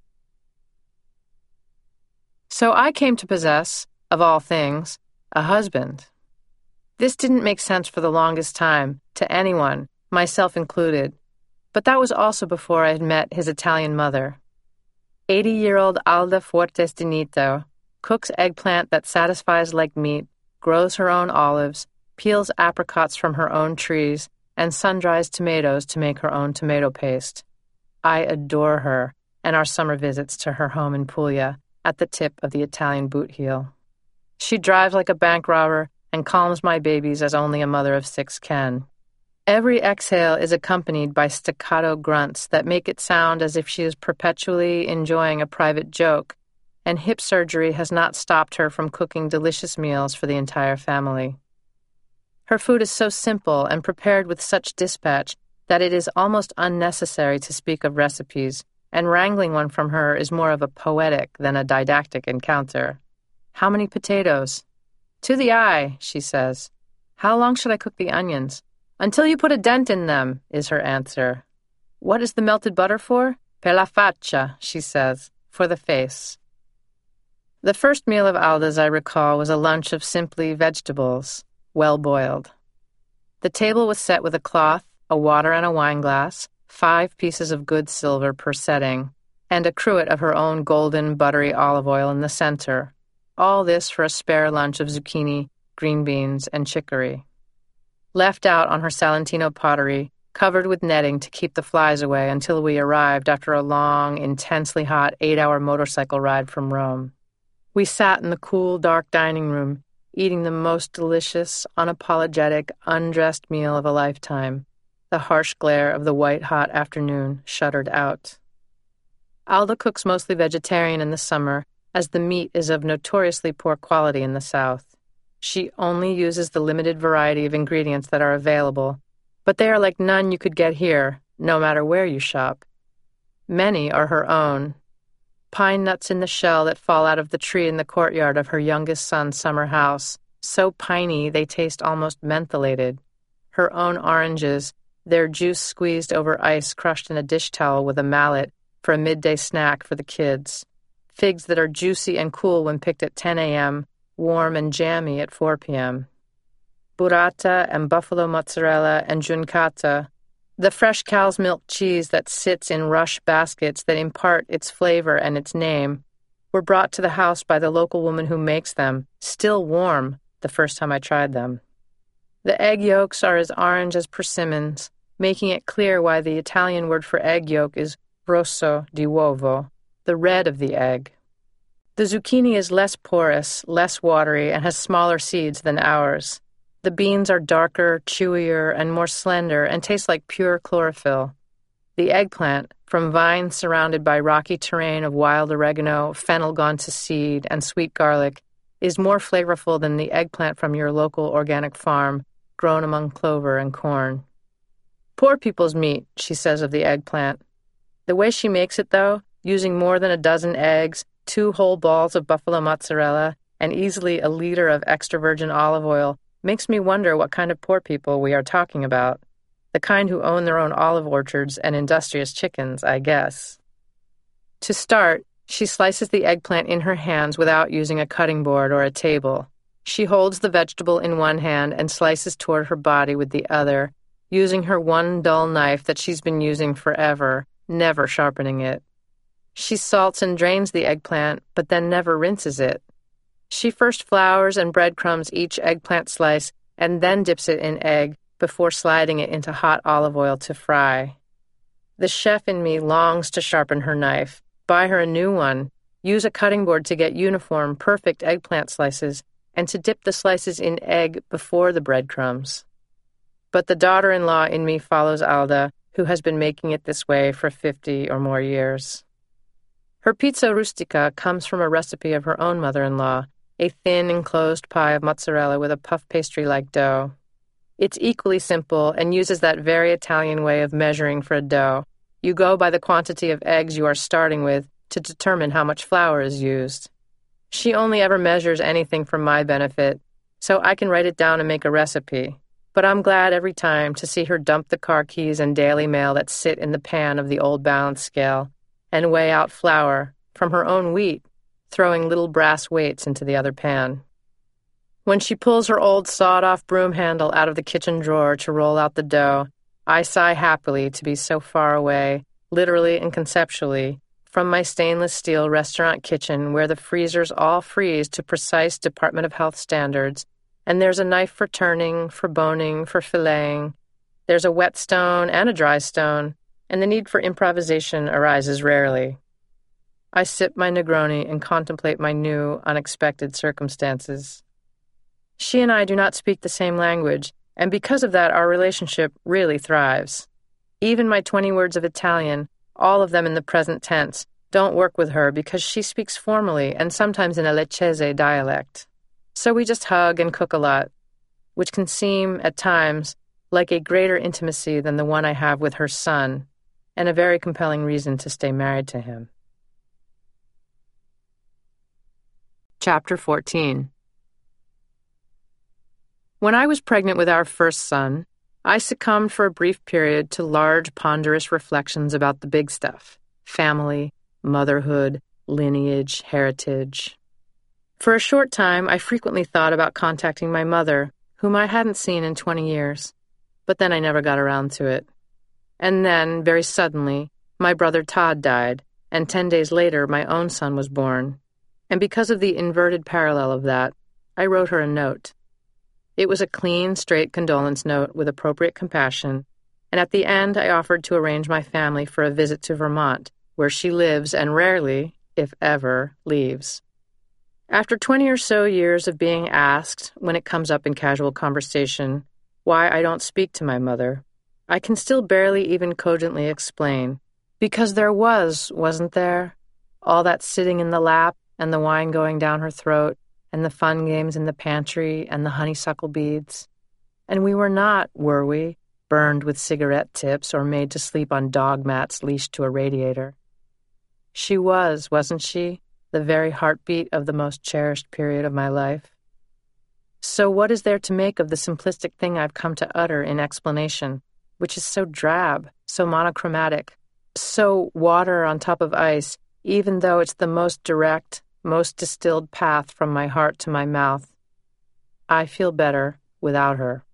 So I came to possess, of all things, a husband. This didn't make sense for the longest time, to anyone, myself included, but that was also before I had met his Italian mother. Eighty-year-old Alda Fortes di Nito cooks eggplant that satisfies like meat, grows her own olives, peels apricots from her own trees, and sun-dries tomatoes to make her own tomato paste. I adore her and our summer visits to her home in Puglia, at the tip of the Italian boot heel. She drives like a bank robber and calms my babies as only a mother of six can. Every exhale is accompanied by staccato grunts that make it sound as if she is perpetually enjoying a private joke, and hip surgery has not stopped her from cooking delicious meals for the entire family. Her food is so simple and prepared with such dispatch that it is almost unnecessary to speak of recipes, and wrangling one from her is more of a poetic than a didactic encounter. How many potatoes? To the eye, she says. How long should I cook the onions? Until you put a dent in them, is her answer. What is the melted butter for? Per la faccia, she says, for the face. The first meal of Alda's, I recall, was a lunch of simply vegetables, well boiled. The table was set with a cloth, a water and a wineglass, five pieces of good silver per setting, and a cruet of her own golden, buttery olive oil in the center. All this for a spare lunch of zucchini, green beans, and chicory. Left out on her Salentino pottery, covered with netting to keep the flies away until we arrived after a long, intensely hot eight-hour motorcycle ride from Rome. We sat in the cool, dark dining room, eating the most delicious, unapologetic, undressed meal of a lifetime. The harsh glare of the white-hot afternoon shuttered out. Alda cooks mostly vegetarian in the summer, as the meat is of notoriously poor quality in the South. She only uses the limited variety of ingredients that are available, but they are like none you could get here, no matter where you shop. Many are her own. Pine nuts in the shell that fall out of the tree in the courtyard of her youngest son's summer house, so piney they taste almost mentholated. Her own oranges, their juice squeezed over ice crushed in a dish towel with a mallet for a midday snack for the kids. Figs that are juicy and cool when picked at ten a.m., warm and jammy at four p.m. Burrata and buffalo mozzarella and giuncata, the fresh cow's milk cheese that sits in rush baskets that impart its flavor and its name, were brought to the house by the local woman who makes them, still warm the first time I tried them. The egg yolks are as orange as persimmons, making it clear why the Italian word for egg yolk is rosso di uovo, the red of the egg. The zucchini is less porous, less watery, and has smaller seeds than ours. The beans are darker, chewier, and more slender and taste like pure chlorophyll. The eggplant, from vines surrounded by rocky terrain of wild oregano, fennel gone to seed, and sweet garlic, is more flavorful than the eggplant from your local organic farm, grown among clover and corn. Poor people's meat, she says of the eggplant. The way she makes it, though, using more than a dozen eggs, two whole balls of buffalo mozzarella, and easily a liter of extra virgin olive oil, makes me wonder what kind of poor people we are talking about. The kind who own their own olive orchards and industrious chickens, I guess. To start, she slices the eggplant in her hands without using a cutting board or a table. She holds the vegetable in one hand and slices toward her body with the other, using her one dull knife that she's been using forever, never sharpening it. She salts and drains the eggplant, but then never rinses it. She first flours and breadcrumbs each eggplant slice and then dips it in egg before sliding it into hot olive oil to fry. The chef in me longs to sharpen her knife, buy her a new one, use a cutting board to get uniform, perfect eggplant slices, and to dip the slices in egg before the breadcrumbs. But the daughter-in-law in me follows Alda, who has been making it this way for fifty or more years. Her pizza rustica comes from a recipe of her own mother-in-law, a thin, enclosed pie of mozzarella with a puff pastry-like dough. It's equally simple and uses that very Italian way of measuring for a dough. You go by the quantity of eggs you are starting with to determine how much flour is used. She only ever measures anything for my benefit, so I can write it down and make a recipe. But I'm glad every time to see her dump the car keys and Daily Mail that sit in the pan of the old balance scale and weigh out flour from her own wheat, throwing little brass weights into the other pan. When she pulls her old sawed-off broom handle out of the kitchen drawer to roll out the dough, I sigh happily to be so far away, literally and conceptually, from my stainless steel restaurant kitchen where the freezers all freeze to precise Department of Health standards, and there's a knife for turning, for boning, for filleting. There's a wet stone and a dry stone, and the need for improvisation arises rarely. I sip my Negroni and contemplate my new, unexpected circumstances. She and I do not speak the same language, and because of that our relationship really thrives. Even my twenty words of Italian, all of them in the present tense, don't work with her because she speaks formally and sometimes in a Lecce dialect. So we just hug and cook a lot, which can seem, at times, like a greater intimacy than the one I have with her son, and a very compelling reason to stay married to him. Chapter fourteen. When I was pregnant with our first son, I succumbed for a brief period to large, ponderous reflections about the big stuff: family, motherhood, lineage, heritage. For a short time, I frequently thought about contacting my mother, whom I hadn't seen in twenty years, but then I never got around to it. And then, very suddenly, my brother Todd died, and ten days later my own son was born. And because of the inverted parallel of that, I wrote her a note. It was a clean, straight condolence note with appropriate compassion, and at the end I offered to arrange my family for a visit to Vermont, where she lives and rarely, if ever, leaves. After twenty or so years of being asked, when it comes up in casual conversation, why I don't speak to my mother, I can still barely even cogently explain. Because there was, wasn't there? All that sitting in the lap and the wine going down her throat and the fun games in the pantry and the honeysuckle beads. And we were not, were we, burned with cigarette tips or made to sleep on dog mats leashed to a radiator. She was, wasn't she, the very heartbeat of the most cherished period of my life? So what is there to make of the simplistic thing I've come to utter in explanation, which is so drab, so monochromatic, so water on top of ice, even though it's the most direct, most distilled path from my heart to my mouth? I feel better without her.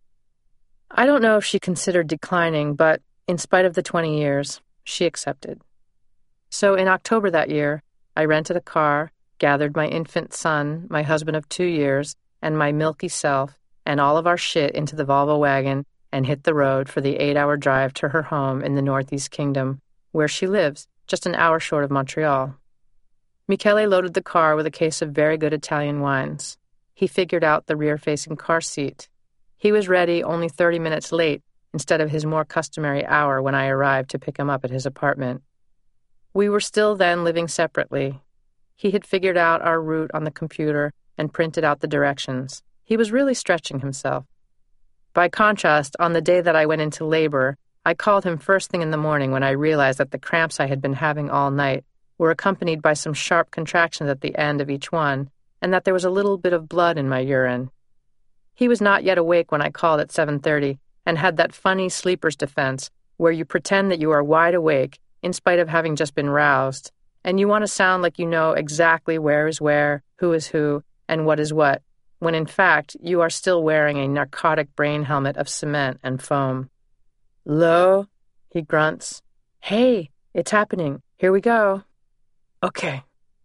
I don't know if she considered declining, but in spite of the twenty years, she accepted. So in October that year, I rented a car, gathered my infant son, my husband of two years, and my milky self, and all of our shit into the Volvo wagon, and hit the road for the eight-hour drive to her home in the Northeast Kingdom, where she lives, just an hour short of Montreal. Michele loaded the car with a case of very good Italian wines. He figured out the rear-facing car seat. He was ready only thirty minutes late instead of his more customary hour when I arrived to pick him up at his apartment. We were still then living separately. He had figured out our route on the computer and printed out the directions. He was really stretching himself. By contrast, on the day that I went into labor, I called him first thing in the morning when I realized that the cramps I had been having all night were accompanied by some sharp contractions at the end of each one, and that there was a little bit of blood in my urine. He was not yet awake when I called at seven thirty, and had that funny sleeper's defense where you pretend that you are wide awake in spite of having just been roused, and you want to sound like you know exactly where is where, who is who, and what is what, when in fact you are still wearing a narcotic brain helmet of cement and foam. "Lo," he grunts. "Hey, it's happening. Here we go." "Okay.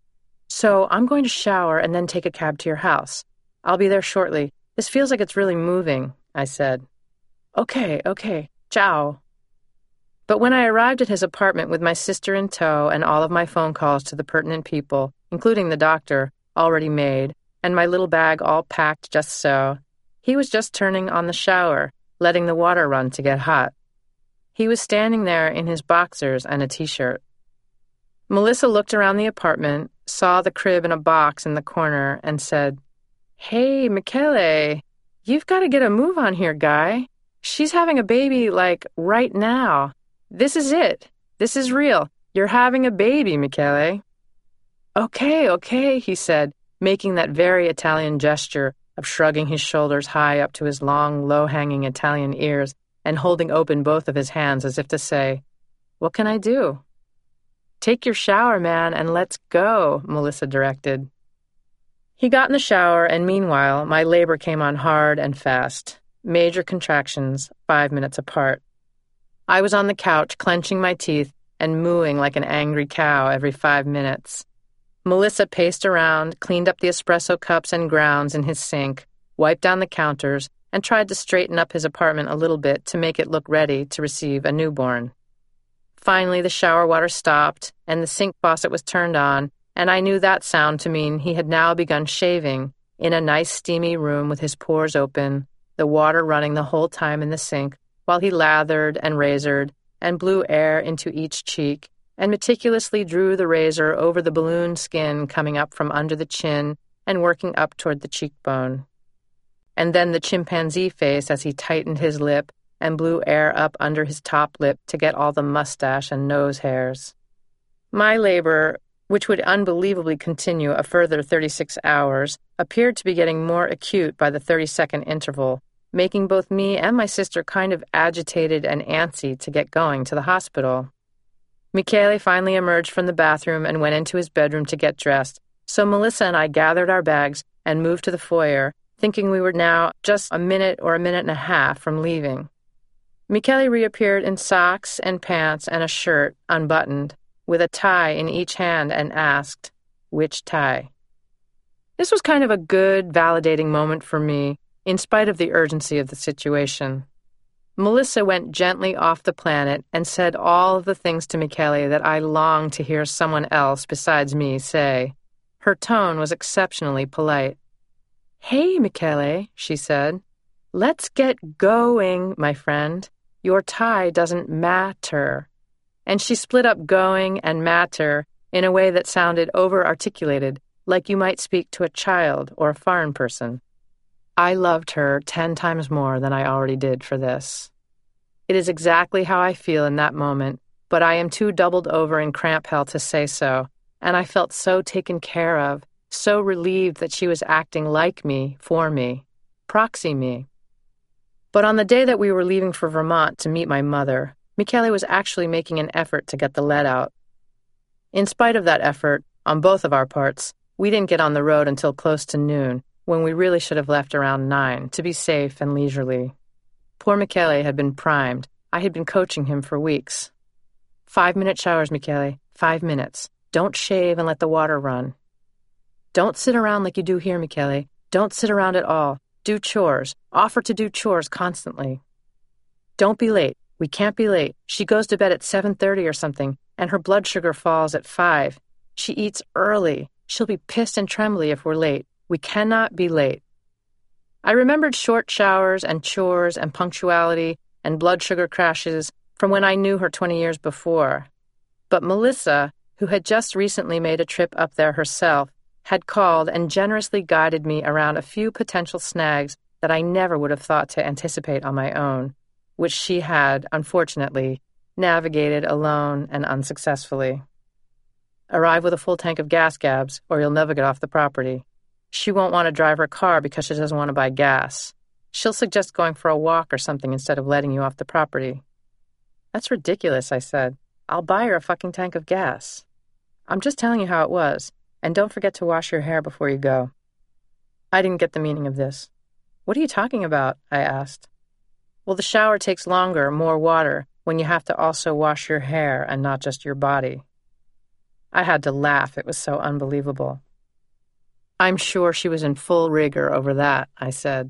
So I'm going to shower and then take a cab to your house. I'll be there shortly. This feels like it's really moving," I said. "Okay, okay. Ciao." But when I arrived at his apartment with my sister in tow and all of my phone calls to the pertinent people, including the doctor, already made, and my little bag all packed just so, he was just turning on the shower, letting the water run to get hot. He was standing there in his boxers and a t-shirt. Melissa looked around the apartment, saw the crib in a box in the corner, and said, "Hey, Michele, you've got to get a move on here, guy. She's having a baby, like, right now. This is it. This is real. You're having a baby, Michele." "Okay, okay," he said, making that very Italian gesture of shrugging his shoulders high up to his long, low-hanging Italian ears and holding open both of his hands as if to say, "What can I do?" "Take your shower, man, and let's go," Melissa directed. He got in the shower, and meanwhile, my labor came on hard and fast. Major contractions, five minutes apart. I was on the couch, clenching my teeth and mooing like an angry cow every five minutes. Melissa paced around, cleaned up the espresso cups and grounds in his sink, wiped down the counters, and tried to straighten up his apartment a little bit to make it look ready to receive a newborn. Finally, the shower water stopped, and the sink faucet was turned on, and I knew that sound to mean he had now begun shaving in a nice steamy room with his pores open, the water running the whole time in the sink, while he lathered and razored and blew air into each cheek and meticulously drew the razor over the balloon skin coming up from under the chin and working up toward the cheekbone. And then the chimpanzee face as he tightened his lip and blew air up under his top lip to get all the mustache and nose hairs. My labor, which would unbelievably continue a further thirty-six hours, appeared to be getting more acute by the thirty-second interval, making both me and my sister kind of agitated and antsy to get going to the hospital. Michele finally emerged from the bathroom and went into his bedroom to get dressed, so Melissa and I gathered our bags and moved to the foyer, thinking we were now just a minute or a minute and a half from leaving. Michele reappeared in socks and pants and a shirt, unbuttoned, with a tie in each hand, and asked, "Which tie?" This was kind of a good, validating moment for me, in spite of the urgency of the situation. Melissa went gently off the planet and said all of the things to Michele that I longed to hear someone else besides me say. Her tone was exceptionally polite. "Hey, Michele," she said. "Let's get going, my friend. Your tie doesn't matter." And she split up going and matter in a way that sounded over-articulated, like you might speak to a child or a foreign person. I loved her ten times more than I already did for this. It is exactly how I feel in that moment, but I am too doubled over in cramp hell to say so, and I felt so taken care of, so relieved that she was acting like me, for me, proxy me. But on the day that we were leaving for Vermont to meet my mother, Michele was actually making an effort to get the lead out. In spite of that effort, on both of our parts, we didn't get on the road until close to noon, when we really should have left around nine, to be safe and leisurely. Poor Michele had been primed. I had been coaching him for weeks. Five-minute showers, Michele. Five minutes. Don't shave and let the water run. Don't sit around like you do here, Michele. Don't sit around at all. Do chores. Offer to do chores constantly. Don't be late. We can't be late. She goes to bed at seven thirty or something, and her blood sugar falls at five. She eats early. She'll be pissed and trembly if we're late. We cannot be late. I remembered short showers and chores and punctuality and blood sugar crashes from when I knew her twenty years before. But Melissa, who had just recently made a trip up there herself, had called and generously guided me around a few potential snags that I never would have thought to anticipate on my own, which she had, unfortunately, navigated alone and unsuccessfully. Arrive with a full tank of gas, Gabs, or you'll never get off the property. She won't want to drive her car because she doesn't want to buy gas. She'll suggest going for a walk or something instead of letting you off the property. That's ridiculous, I said. I'll buy her a fucking tank of gas. I'm just telling you how it was, and don't forget to wash your hair before you go. I didn't get the meaning of this. What are you talking about? I asked. Well, the shower takes longer, more water, when you have to also wash your hair and not just your body. I had to laugh. It was so unbelievable. I'm sure she was in full rigor over that, I said.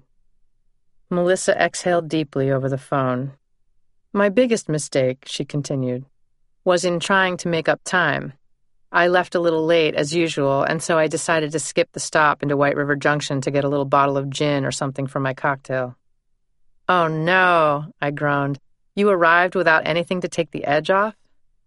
Melissa exhaled deeply over the phone. My biggest mistake, she continued, was in trying to make up time. I left a little late, as usual, and so I decided to skip the stop into White River Junction to get a little bottle of gin or something for my cocktail. Oh, no, I groaned. You arrived without anything to take the edge off?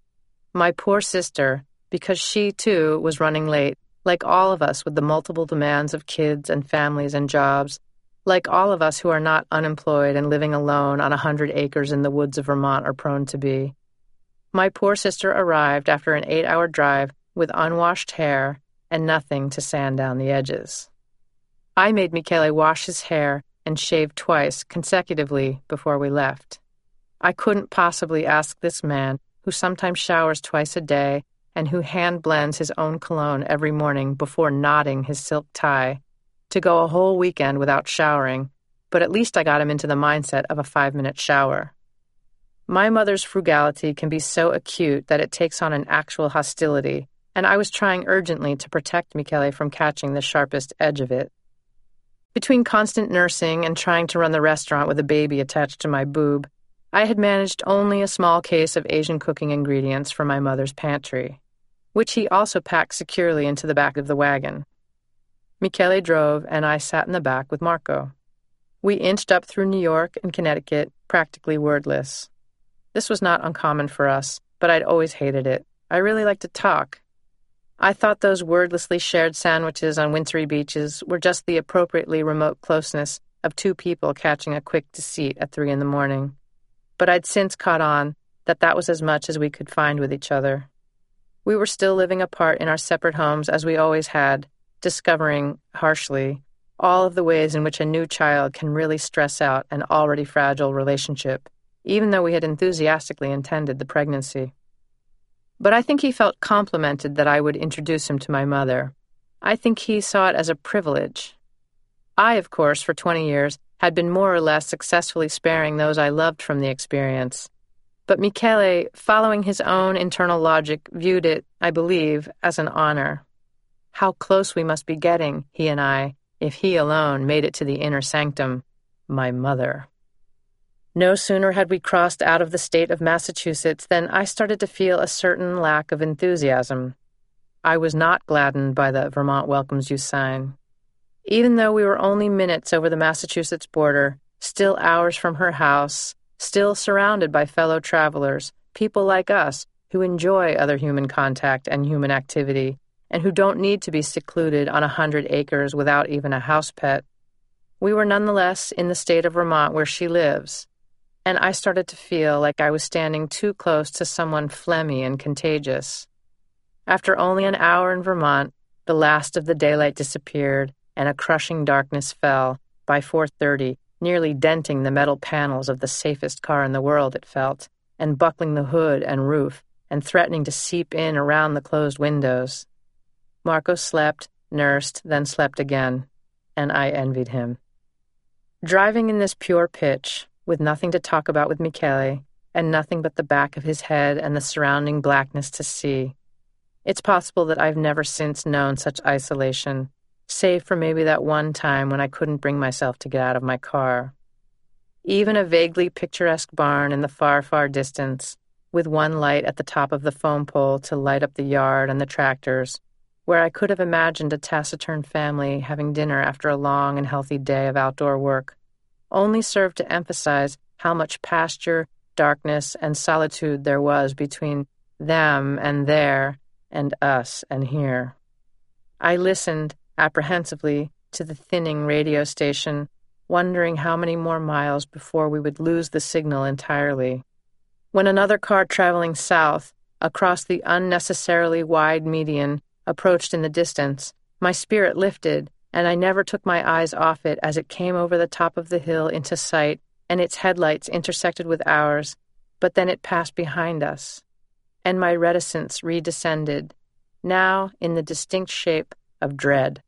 My poor sister, because she, too, was running late, like all of us with the multiple demands of kids and families and jobs, like all of us who are not unemployed and living alone on a hundred acres in the woods of Vermont are prone to be. My poor sister arrived after an eight-hour drive with unwashed hair and nothing to sand down the edges. I made Michele wash his hair and shave twice consecutively before we left. I couldn't possibly ask this man, who sometimes showers twice a day and who hand blends his own cologne every morning before knotting his silk tie, to go a whole weekend without showering, but at least I got him into the mindset of a five-minute shower. My mother's frugality can be so acute that it takes on an actual hostility, and I was trying urgently to protect Michele from catching the sharpest edge of it. Between constant nursing and trying to run the restaurant with a baby attached to my boob, I had managed only a small case of Asian cooking ingredients for my mother's pantry, which he also packed securely into the back of the wagon. Michele drove, and I sat in the back with Marco. We inched up through New York and Connecticut, practically wordless. This was not uncommon for us, but I'd always hated it. I really liked to talk. I thought those wordlessly shared sandwiches on wintry beaches were just the appropriately remote closeness of two people catching a quick deceit at three in the morning. But I'd since caught on that that was as much as we could find with each other. We were still living apart in our separate homes as we always had, discovering, harshly, all of the ways in which a new child can really stress out an already fragile relationship, even though we had enthusiastically intended the pregnancy. But I think he felt complimented that I would introduce him to my mother. I think he saw it as a privilege. I, of course, for twenty years, had been more or less successfully sparing those I loved from the experience. But Michele, following his own internal logic, viewed it, I believe, as an honor. How close we must be getting, he and I, if he alone made it to the inner sanctum, my mother. No sooner had we crossed out of the state of Massachusetts than I started to feel a certain lack of enthusiasm. I was not gladdened by the Vermont Welcomes You sign. Even though we were only minutes over the Massachusetts border, still hours from her house, still surrounded by fellow travelers, people like us who enjoy other human contact and human activity, and who don't need to be secluded on a hundred acres without even a house pet, we were nonetheless in the state of Vermont where she lives, and I started to feel like I was standing too close to someone phlegmy and contagious. After only an hour in Vermont, the last of the daylight disappeared, and a crushing darkness fell, by four thirty, nearly denting the metal panels of the safest car in the world, it felt, and buckling the hood and roof, and threatening to seep in around the closed windows. Marco slept, nursed, then slept again, and I envied him. Driving in this pure pitch, with nothing to talk about with Michele, and nothing but the back of his head and the surrounding blackness to see, it's possible that I've never since known such isolation, save for maybe that one time when I couldn't bring myself to get out of my car. Even a vaguely picturesque barn in the far, far distance, with one light at the top of the foam pole to light up the yard and the tractors, where I could have imagined a taciturn family having dinner after a long and healthy day of outdoor work, only served to emphasize how much pasture, darkness, and solitude there was between them and there and us and here. I listened apprehensively to the thinning radio station, wondering how many more miles before we would lose the signal entirely. When another car traveling south, across the unnecessarily wide median, approached in the distance, my spirit lifted, and I never took my eyes off it as it came over the top of the hill into sight, and its headlights intersected with ours, but then it passed behind us, and my reticence redescended, now in the distinct shape of dread.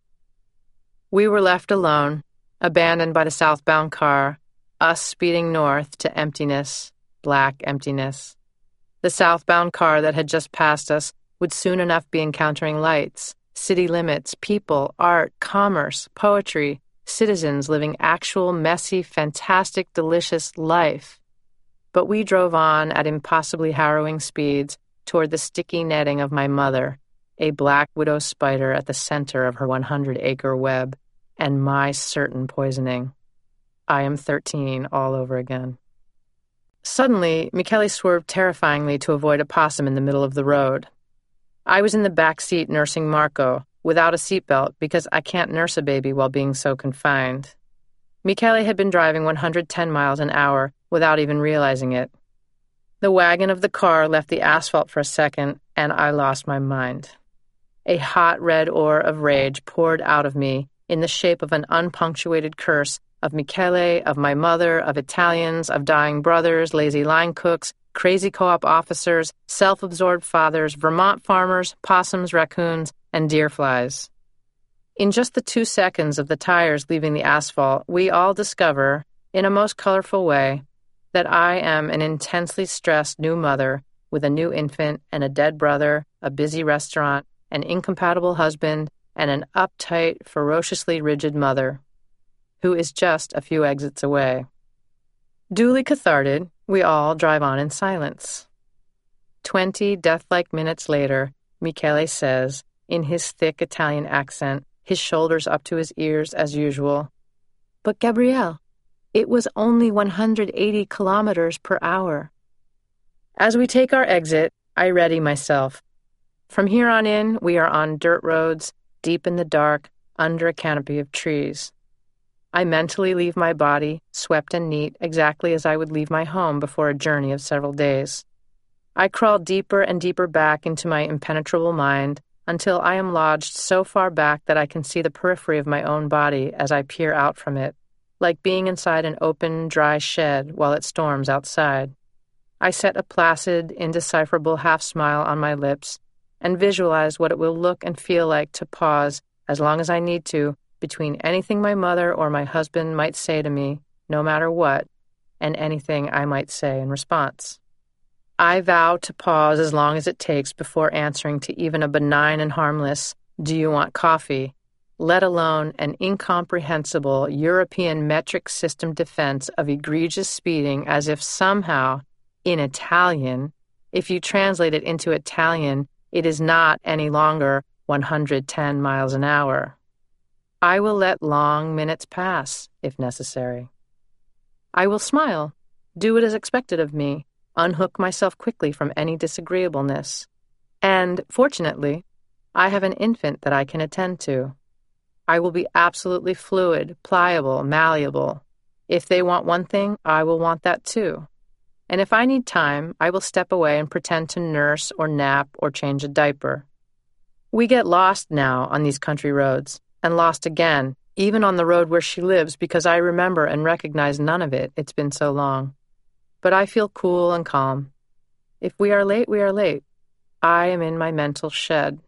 We were left alone, abandoned by the southbound car, us speeding north to emptiness, black emptiness. The southbound car that had just passed us would soon enough be encountering lights, city limits, people, art, commerce, poetry, citizens living actual, messy, fantastic, delicious life. But we drove on at impossibly harrowing speeds toward the sticky netting of my mother, a black widow spider at the center of her one hundred acre web, and my certain poisoning. I am thirteen all over again. Suddenly, Michele swerved terrifyingly to avoid a possum in the middle of the road. I was in the back seat nursing Marco, without a seatbelt, because I can't nurse a baby while being so confined. Michele had been driving one hundred ten miles an hour without even realizing it. The wagon of the car left the asphalt for a second, and I lost my mind. A hot red ore of rage poured out of me in the shape of an unpunctuated curse of Michele, of my mother, of Italians, of dying brothers, lazy line cooks, crazy co-op officers, self-absorbed fathers, Vermont farmers, possums, raccoons, and deer flies. In just the two seconds of the tires leaving the asphalt, we all discover, in a most colorful way, that I am an intensely stressed new mother with a new infant and a dead brother, a busy restaurant, an incompatible husband, and an uptight, ferociously rigid mother, who is just a few exits away. Duly catharted, we all drive on in silence. Twenty death-like minutes later, Michele says, in his thick Italian accent, his shoulders up to his ears as usual, "But Gabrielle, it was only one hundred eighty kilometers per hour." As we take our exit, I ready myself. From here on in, we are on dirt roads, deep in the dark, under a canopy of trees. I mentally leave my body, swept and neat, exactly as I would leave my home before a journey of several days. I crawl deeper and deeper back into my impenetrable mind until I am lodged so far back that I can see the periphery of my own body as I peer out from it, like being inside an open, dry shed while it storms outside. I set a placid, indecipherable half-smile on my lips and visualize what it will look and feel like to pause, as long as I need to, between anything my mother or my husband might say to me, no matter what, and anything I might say in response. I vow to pause as long as it takes before answering to even a benign and harmless, "Do you want coffee?" let alone an incomprehensible European metric system defense of egregious speeding as if somehow, in Italian, if you translate it into Italian, it is not any longer one hundred ten miles an hour. I will let long minutes pass, if necessary. I will smile, do what is expected of me, unhook myself quickly from any disagreeableness. And, fortunately, I have an infant that I can attend to. I will be absolutely fluid, pliable, malleable. If they want one thing, I will want that too. And if I need time, I will step away and pretend to nurse or nap or change a diaper. We get lost now on these country roads, and lost again, even on the road where she lives, because I remember and recognize none of it. It's been so long. But I feel cool and calm. If we are late, we are late. I am in my mental shed.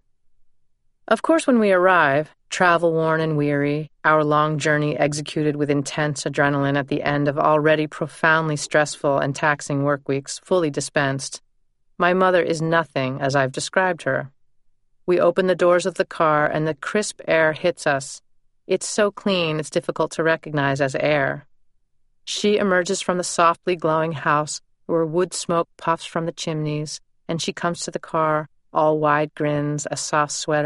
Of course, when we arrive, travel-worn and weary, our long journey executed with intense adrenaline at the end of already profoundly stressful and taxing work weeks fully dispensed, my mother is nothing as I've described her. We open the doors of the car and the crisp air hits us. It's so clean it's difficult to recognize as air. She emerges from the softly glowing house where wood smoke puffs from the chimneys, and she comes to the car, all wide grins, a soft sweater,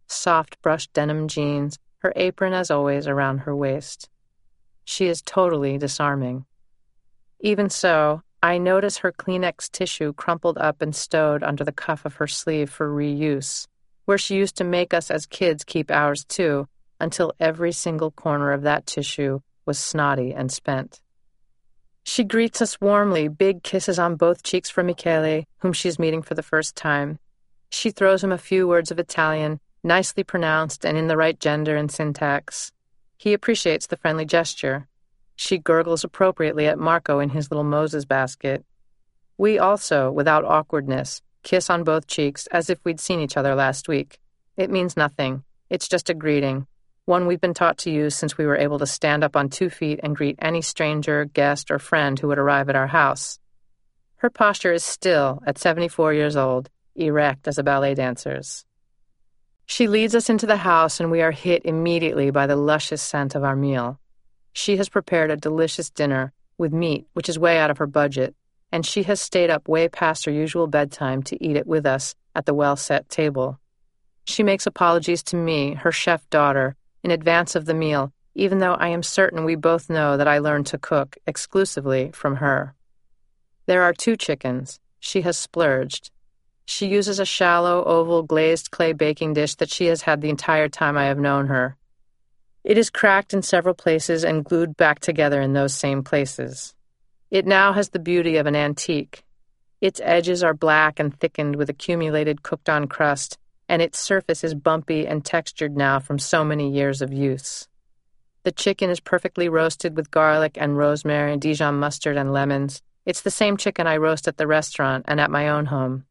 soft brushed denim jeans, her apron as always around her waist. She is totally disarming. Even so, I notice her Kleenex tissue crumpled up and stowed under the cuff of her sleeve for reuse, where she used to make us as kids keep ours too, until every single corner of that tissue was snotty and spent. She greets us warmly, big kisses on both cheeks for Michele, whom she is meeting for the first time. She throws him a few words of Italian, nicely pronounced and in the right gender and syntax. He appreciates the friendly gesture. She gurgles appropriately at Marco in his little Moses basket. We also, without awkwardness, kiss on both cheeks as if we'd seen each other last week. It means nothing. It's just a greeting, one we've been taught to use since we were able to stand up on two feet and greet any stranger, guest, or friend who would arrive at our house. Her posture is still, at seventy-four years old, erect as a ballet dancer's. She leads us into the house, and we are hit immediately by the luscious scent of our meal. She has prepared a delicious dinner with meat, which is way out of her budget, and she has stayed up way past her usual bedtime to eat it with us at the well-set table. She makes apologies to me, her chef daughter, in advance of the meal, even though I am certain we both know that I learned to cook exclusively from her. There are two chickens. She has splurged. She uses a shallow, oval, glazed clay baking dish that she has had the entire time I have known her. It is cracked in several places and glued back together in those same places. It now has the beauty of an antique. Its edges are black and thickened with accumulated cooked-on crust, and its surface is bumpy and textured now from so many years of use. The chicken is perfectly roasted with garlic and rosemary and Dijon mustard and lemons. It's the same chicken I roast at the restaurant and at my own home.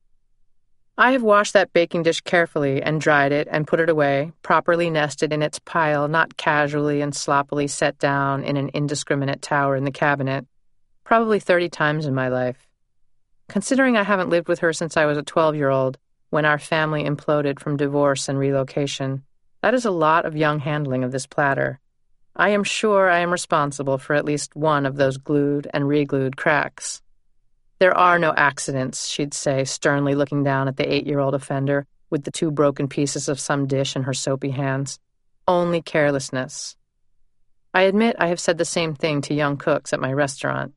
I have washed that baking dish carefully and dried it and put it away, properly nested in its pile, not casually and sloppily set down in an indiscriminate tower in the cabinet, probably thirty times in my life. Considering I haven't lived with her since I was a twelve-year-old, when our family imploded from divorce and relocation, that is a lot of young handling of this platter. I am sure I am responsible for at least one of those glued and re-glued cracks. There are no accidents, she'd say, sternly looking down at the eight-year-old offender with the two broken pieces of some dish in her soapy hands. Only carelessness. I admit I have said the same thing to young cooks at my restaurant.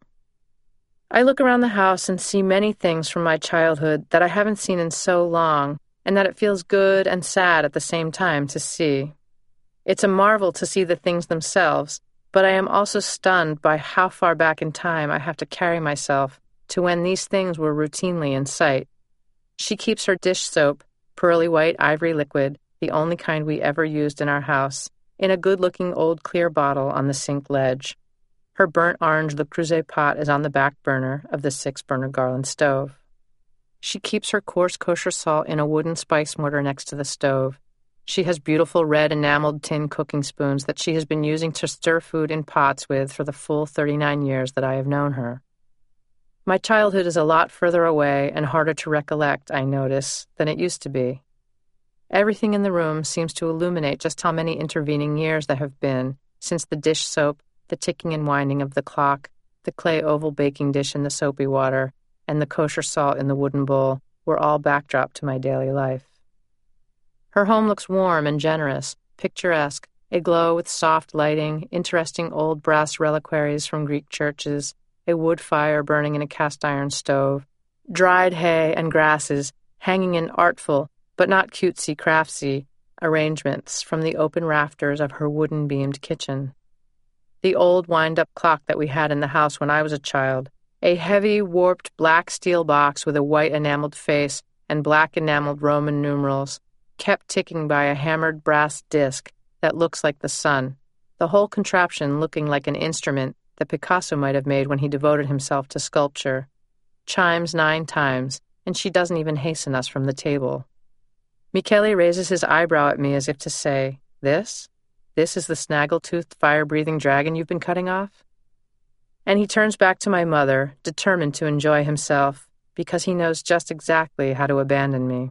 I look around the house and see many things from my childhood that I haven't seen in so long, and that it feels good and sad at the same time to see. It's a marvel to see the things themselves, but I am also stunned by how far back in time I have to carry myself to when these things were routinely in sight. She keeps her dish soap, pearly white ivory liquid, the only kind we ever used in our house, in a good-looking old clear bottle on the sink ledge. Her burnt orange Le Creuset pot is on the back burner of the six-burner Garland stove. She keeps her coarse kosher salt in a wooden spice mortar next to the stove. She has beautiful red enameled tin cooking spoons that she has been using to stir food in pots with for the full thirty-nine years that I have known her. My childhood is a lot further away and harder to recollect, I notice, than it used to be. Everything in the room seems to illuminate just how many intervening years there have been since the dish soap, the ticking and winding of the clock, the clay oval baking dish in the soapy water, and the kosher salt in the wooden bowl were all backdrop to my daily life. Her home looks warm and generous, picturesque, aglow with soft lighting, interesting old brass reliquaries from Greek churches, a wood fire burning in a cast-iron stove, dried hay and grasses hanging in artful, but not cutesy craftsy, arrangements from the open rafters of her wooden-beamed kitchen. The old wind-up clock that we had in the house when I was a child, a heavy, warped black steel box with a white enameled face and black enameled Roman numerals, kept ticking by a hammered brass disc that looks like the sun, the whole contraption looking like an instrument that Picasso might have made when he devoted himself to sculpture. Chimes nine times, and she doesn't even hasten us from the table. Michele raises his eyebrow at me as if to say, "This? This is the snaggle-toothed, fire-breathing dragon you've been cutting off?" And he turns back to my mother, determined to enjoy himself, because he knows just exactly how to abandon me.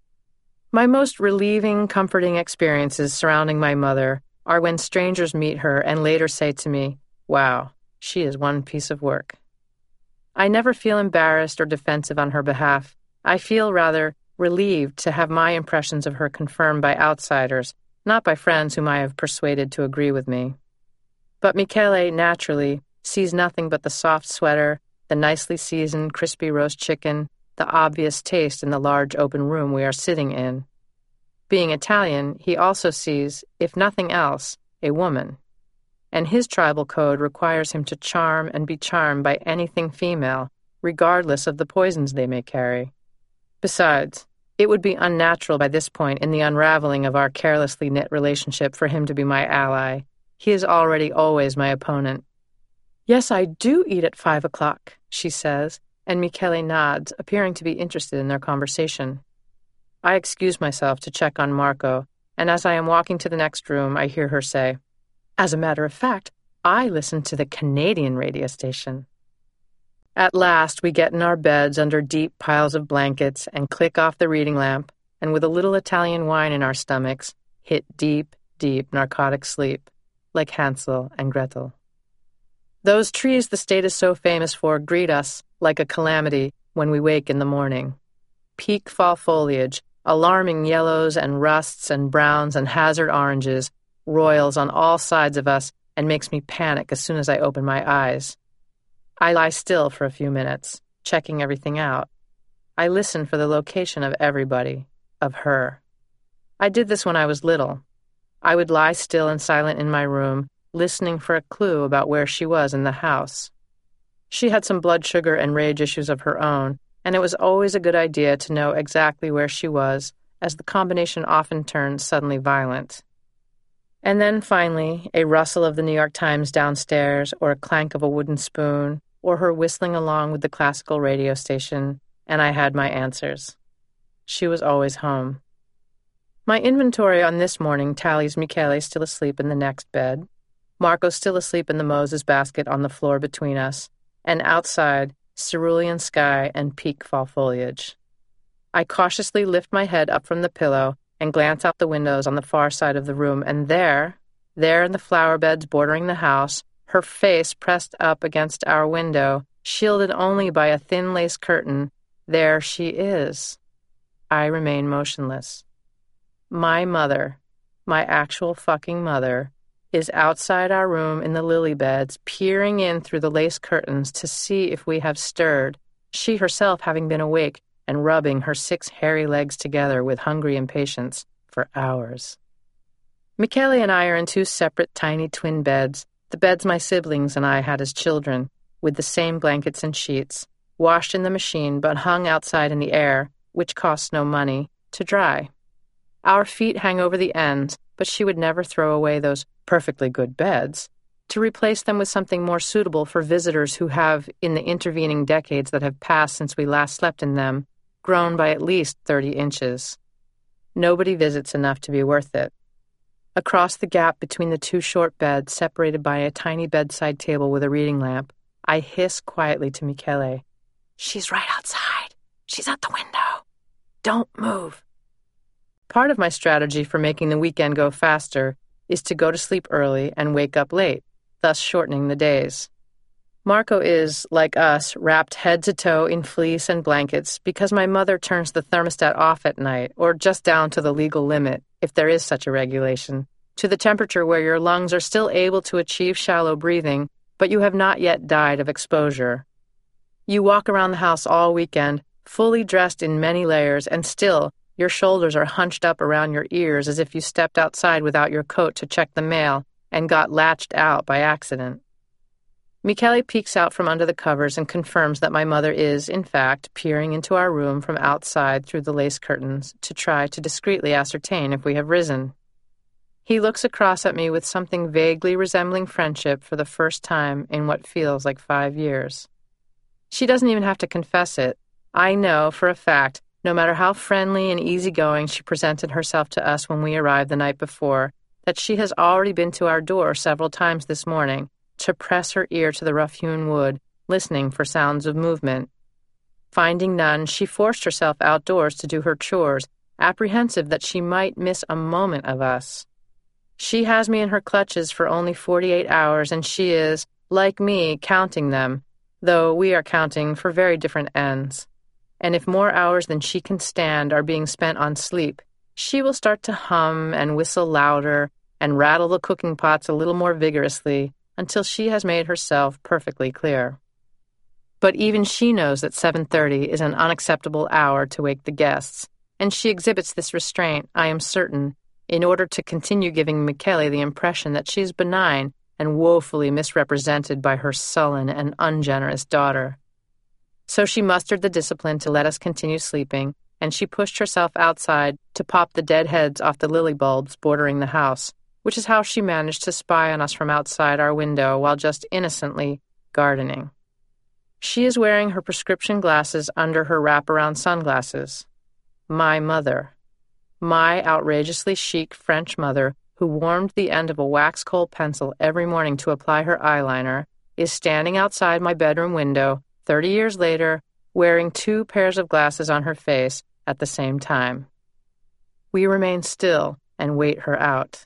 My most relieving, comforting experiences surrounding my mother are when strangers meet her and later say to me, "Wow, she is one piece of work." I never feel embarrassed or defensive on her behalf. I feel, rather, relieved to have my impressions of her confirmed by outsiders, not by friends whom I have persuaded to agree with me. But Michele, naturally, sees nothing but the soft sweater, the nicely seasoned, crispy roast chicken, the obvious taste in the large open room we are sitting in. Being Italian, he also sees, if nothing else, a woman. And his tribal code requires him to charm and be charmed by anything female, regardless of the poisons they may carry. Besides, it would be unnatural by this point in the unraveling of our carelessly knit relationship for him to be my ally. He is already always my opponent. "Yes, I do eat at five o'clock," she says, and Michele nods, appearing to be interested in their conversation. I excuse myself to check on Marco, and as I am walking to the next room, I hear her say, "As a matter of fact, I listen to the Canadian radio station." At last, we get in our beds under deep piles of blankets and click off the reading lamp, and with a little Italian wine in our stomachs, hit deep, deep narcotic sleep, like Hansel and Gretel. Those trees the state is so famous for greet us, like a calamity, when we wake in the morning. Peak fall foliage, alarming yellows and rusts and browns and hazard oranges, roils on all sides of us and makes me panic as soon as I open my eyes. I lie still for a few minutes, checking everything out. I listen for the location of everybody, of her. I did this when I was little. I would lie still and silent in my room, listening for a clue about where she was in the house. She had some blood sugar and rage issues of her own, and it was always a good idea to know exactly where she was, as the combination often turned suddenly violent. And then, finally, a rustle of the New York Times downstairs, or a clank of a wooden spoon, or her whistling along with the classical radio station, and I had my answers. She was always home. My inventory on this morning tallies Michele still asleep in the next bed, Marco still asleep in the Moses basket on the floor between us, and outside, cerulean sky and peak fall foliage. I cautiously lift my head up from the pillow and glance out the windows on the far side of the room, and there, there in the flower beds bordering the house, her face pressed up against our window, shielded only by a thin lace curtain, there she is. I remain motionless. My mother, my actual fucking mother, is outside our room in the lily beds, peering in through the lace curtains to see if we have stirred, she herself having been awake and rubbing her six hairy legs together with hungry impatience for hours. Michele and I are in two separate tiny twin beds, the beds my siblings and I had as children, with the same blankets and sheets, washed in the machine but hung outside in the air, which costs no money, to dry. Our feet hang over the ends, but she would never throw away those perfectly good beds, to replace them with something more suitable for visitors who have, in the intervening decades that have passed since we last slept in them, grown by at least thirty inches. Nobody visits enough to be worth it. Across the gap between the two short beds, separated by a tiny bedside table with a reading lamp, I hiss quietly to Michele, "She's right outside. She's at the window. Don't move." Part of my strategy for making the weekend go faster is to go to sleep early and wake up late, thus shortening the days. Marco is, like us, wrapped head to toe in fleece and blankets because my mother turns the thermostat off at night, or just down to the legal limit, if there is such a regulation, to the temperature where your lungs are still able to achieve shallow breathing, but you have not yet died of exposure. You walk around the house all weekend, fully dressed in many layers, and still, your shoulders are hunched up around your ears as if you stepped outside without your coat to check the mail and got latched out by accident. Michele peeks out from under the covers and confirms that my mother is, in fact, peering into our room from outside through the lace curtains to try to discreetly ascertain if we have risen. He looks across at me with something vaguely resembling friendship for the first time in what feels like five years. She doesn't even have to confess it. I know, for a fact, no matter how friendly and easygoing she presented herself to us when we arrived the night before, that she has already been to our door several times this morning to press her ear to the rough-hewn wood, listening for sounds of movement. Finding none, she forced herself outdoors to do her chores, apprehensive that she might miss a moment of us. She has me in her clutches for only forty-eight hours, and she is, like me, counting them, though we are counting for very different ends. and if more hours than she can stand are being spent on sleep, she will start to hum and whistle louder and rattle the cooking pots a little more vigorously until she has made herself perfectly clear. But even she knows that seven thirty is an unacceptable hour to wake the guests, and she exhibits this restraint, I am certain, in order to continue giving Michele the impression that she is benign and woefully misrepresented by her sullen and ungenerous daughter. So she mustered the discipline to let us continue sleeping, and she pushed herself outside to pop the dead heads off the lily bulbs bordering the house, which is how she managed to spy on us from outside our window while just innocently gardening. She is wearing her prescription glasses under her wraparound sunglasses. My mother. My outrageously chic French mother, who warmed the end of a wax coal pencil every morning to apply her eyeliner, is standing outside my bedroom window, thirty years later, wearing two pairs of glasses on her face at the same time. We remain still and wait her out.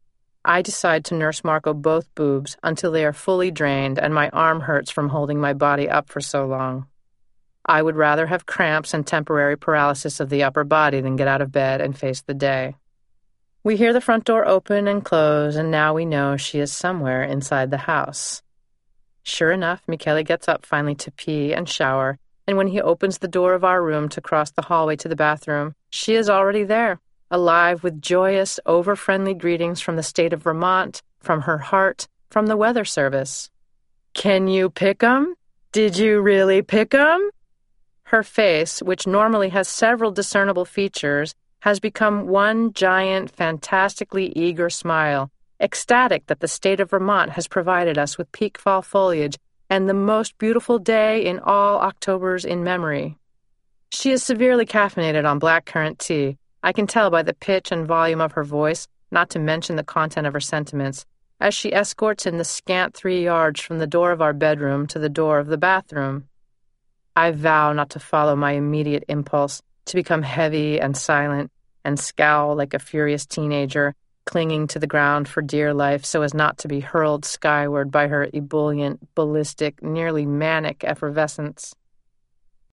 I decide to nurse Marco both boobs until they are fully drained and my arm hurts from holding my body up for so long. I would rather have cramps and temporary paralysis of the upper body than get out of bed and face the day. We hear the front door open and close, and now we know she is somewhere inside the house. Sure enough, Michele gets up finally to pee and shower, and when he opens the door of our room to cross the hallway to the bathroom, she is already there, alive with joyous, over-friendly greetings from the state of Vermont, from her heart, from the Weather Service. "Can you pick 'em? Did you really pick 'em?" Her face, which normally has several discernible features, has become one giant, fantastically eager smile, ecstatic that the state of Vermont has provided us with peak fall foliage and the most beautiful day in all Octobers in memory. She is severely caffeinated on blackcurrant tea. I can tell by the pitch and volume of her voice, not to mention the content of her sentiments, as she escorts in the scant three yards from the door of our bedroom to the door of the bathroom. I vow not to follow my immediate impulse to become heavy and silent and scowl like a furious teenager, clinging to the ground for dear life so as not to be hurled skyward by her ebullient, ballistic, nearly manic effervescence.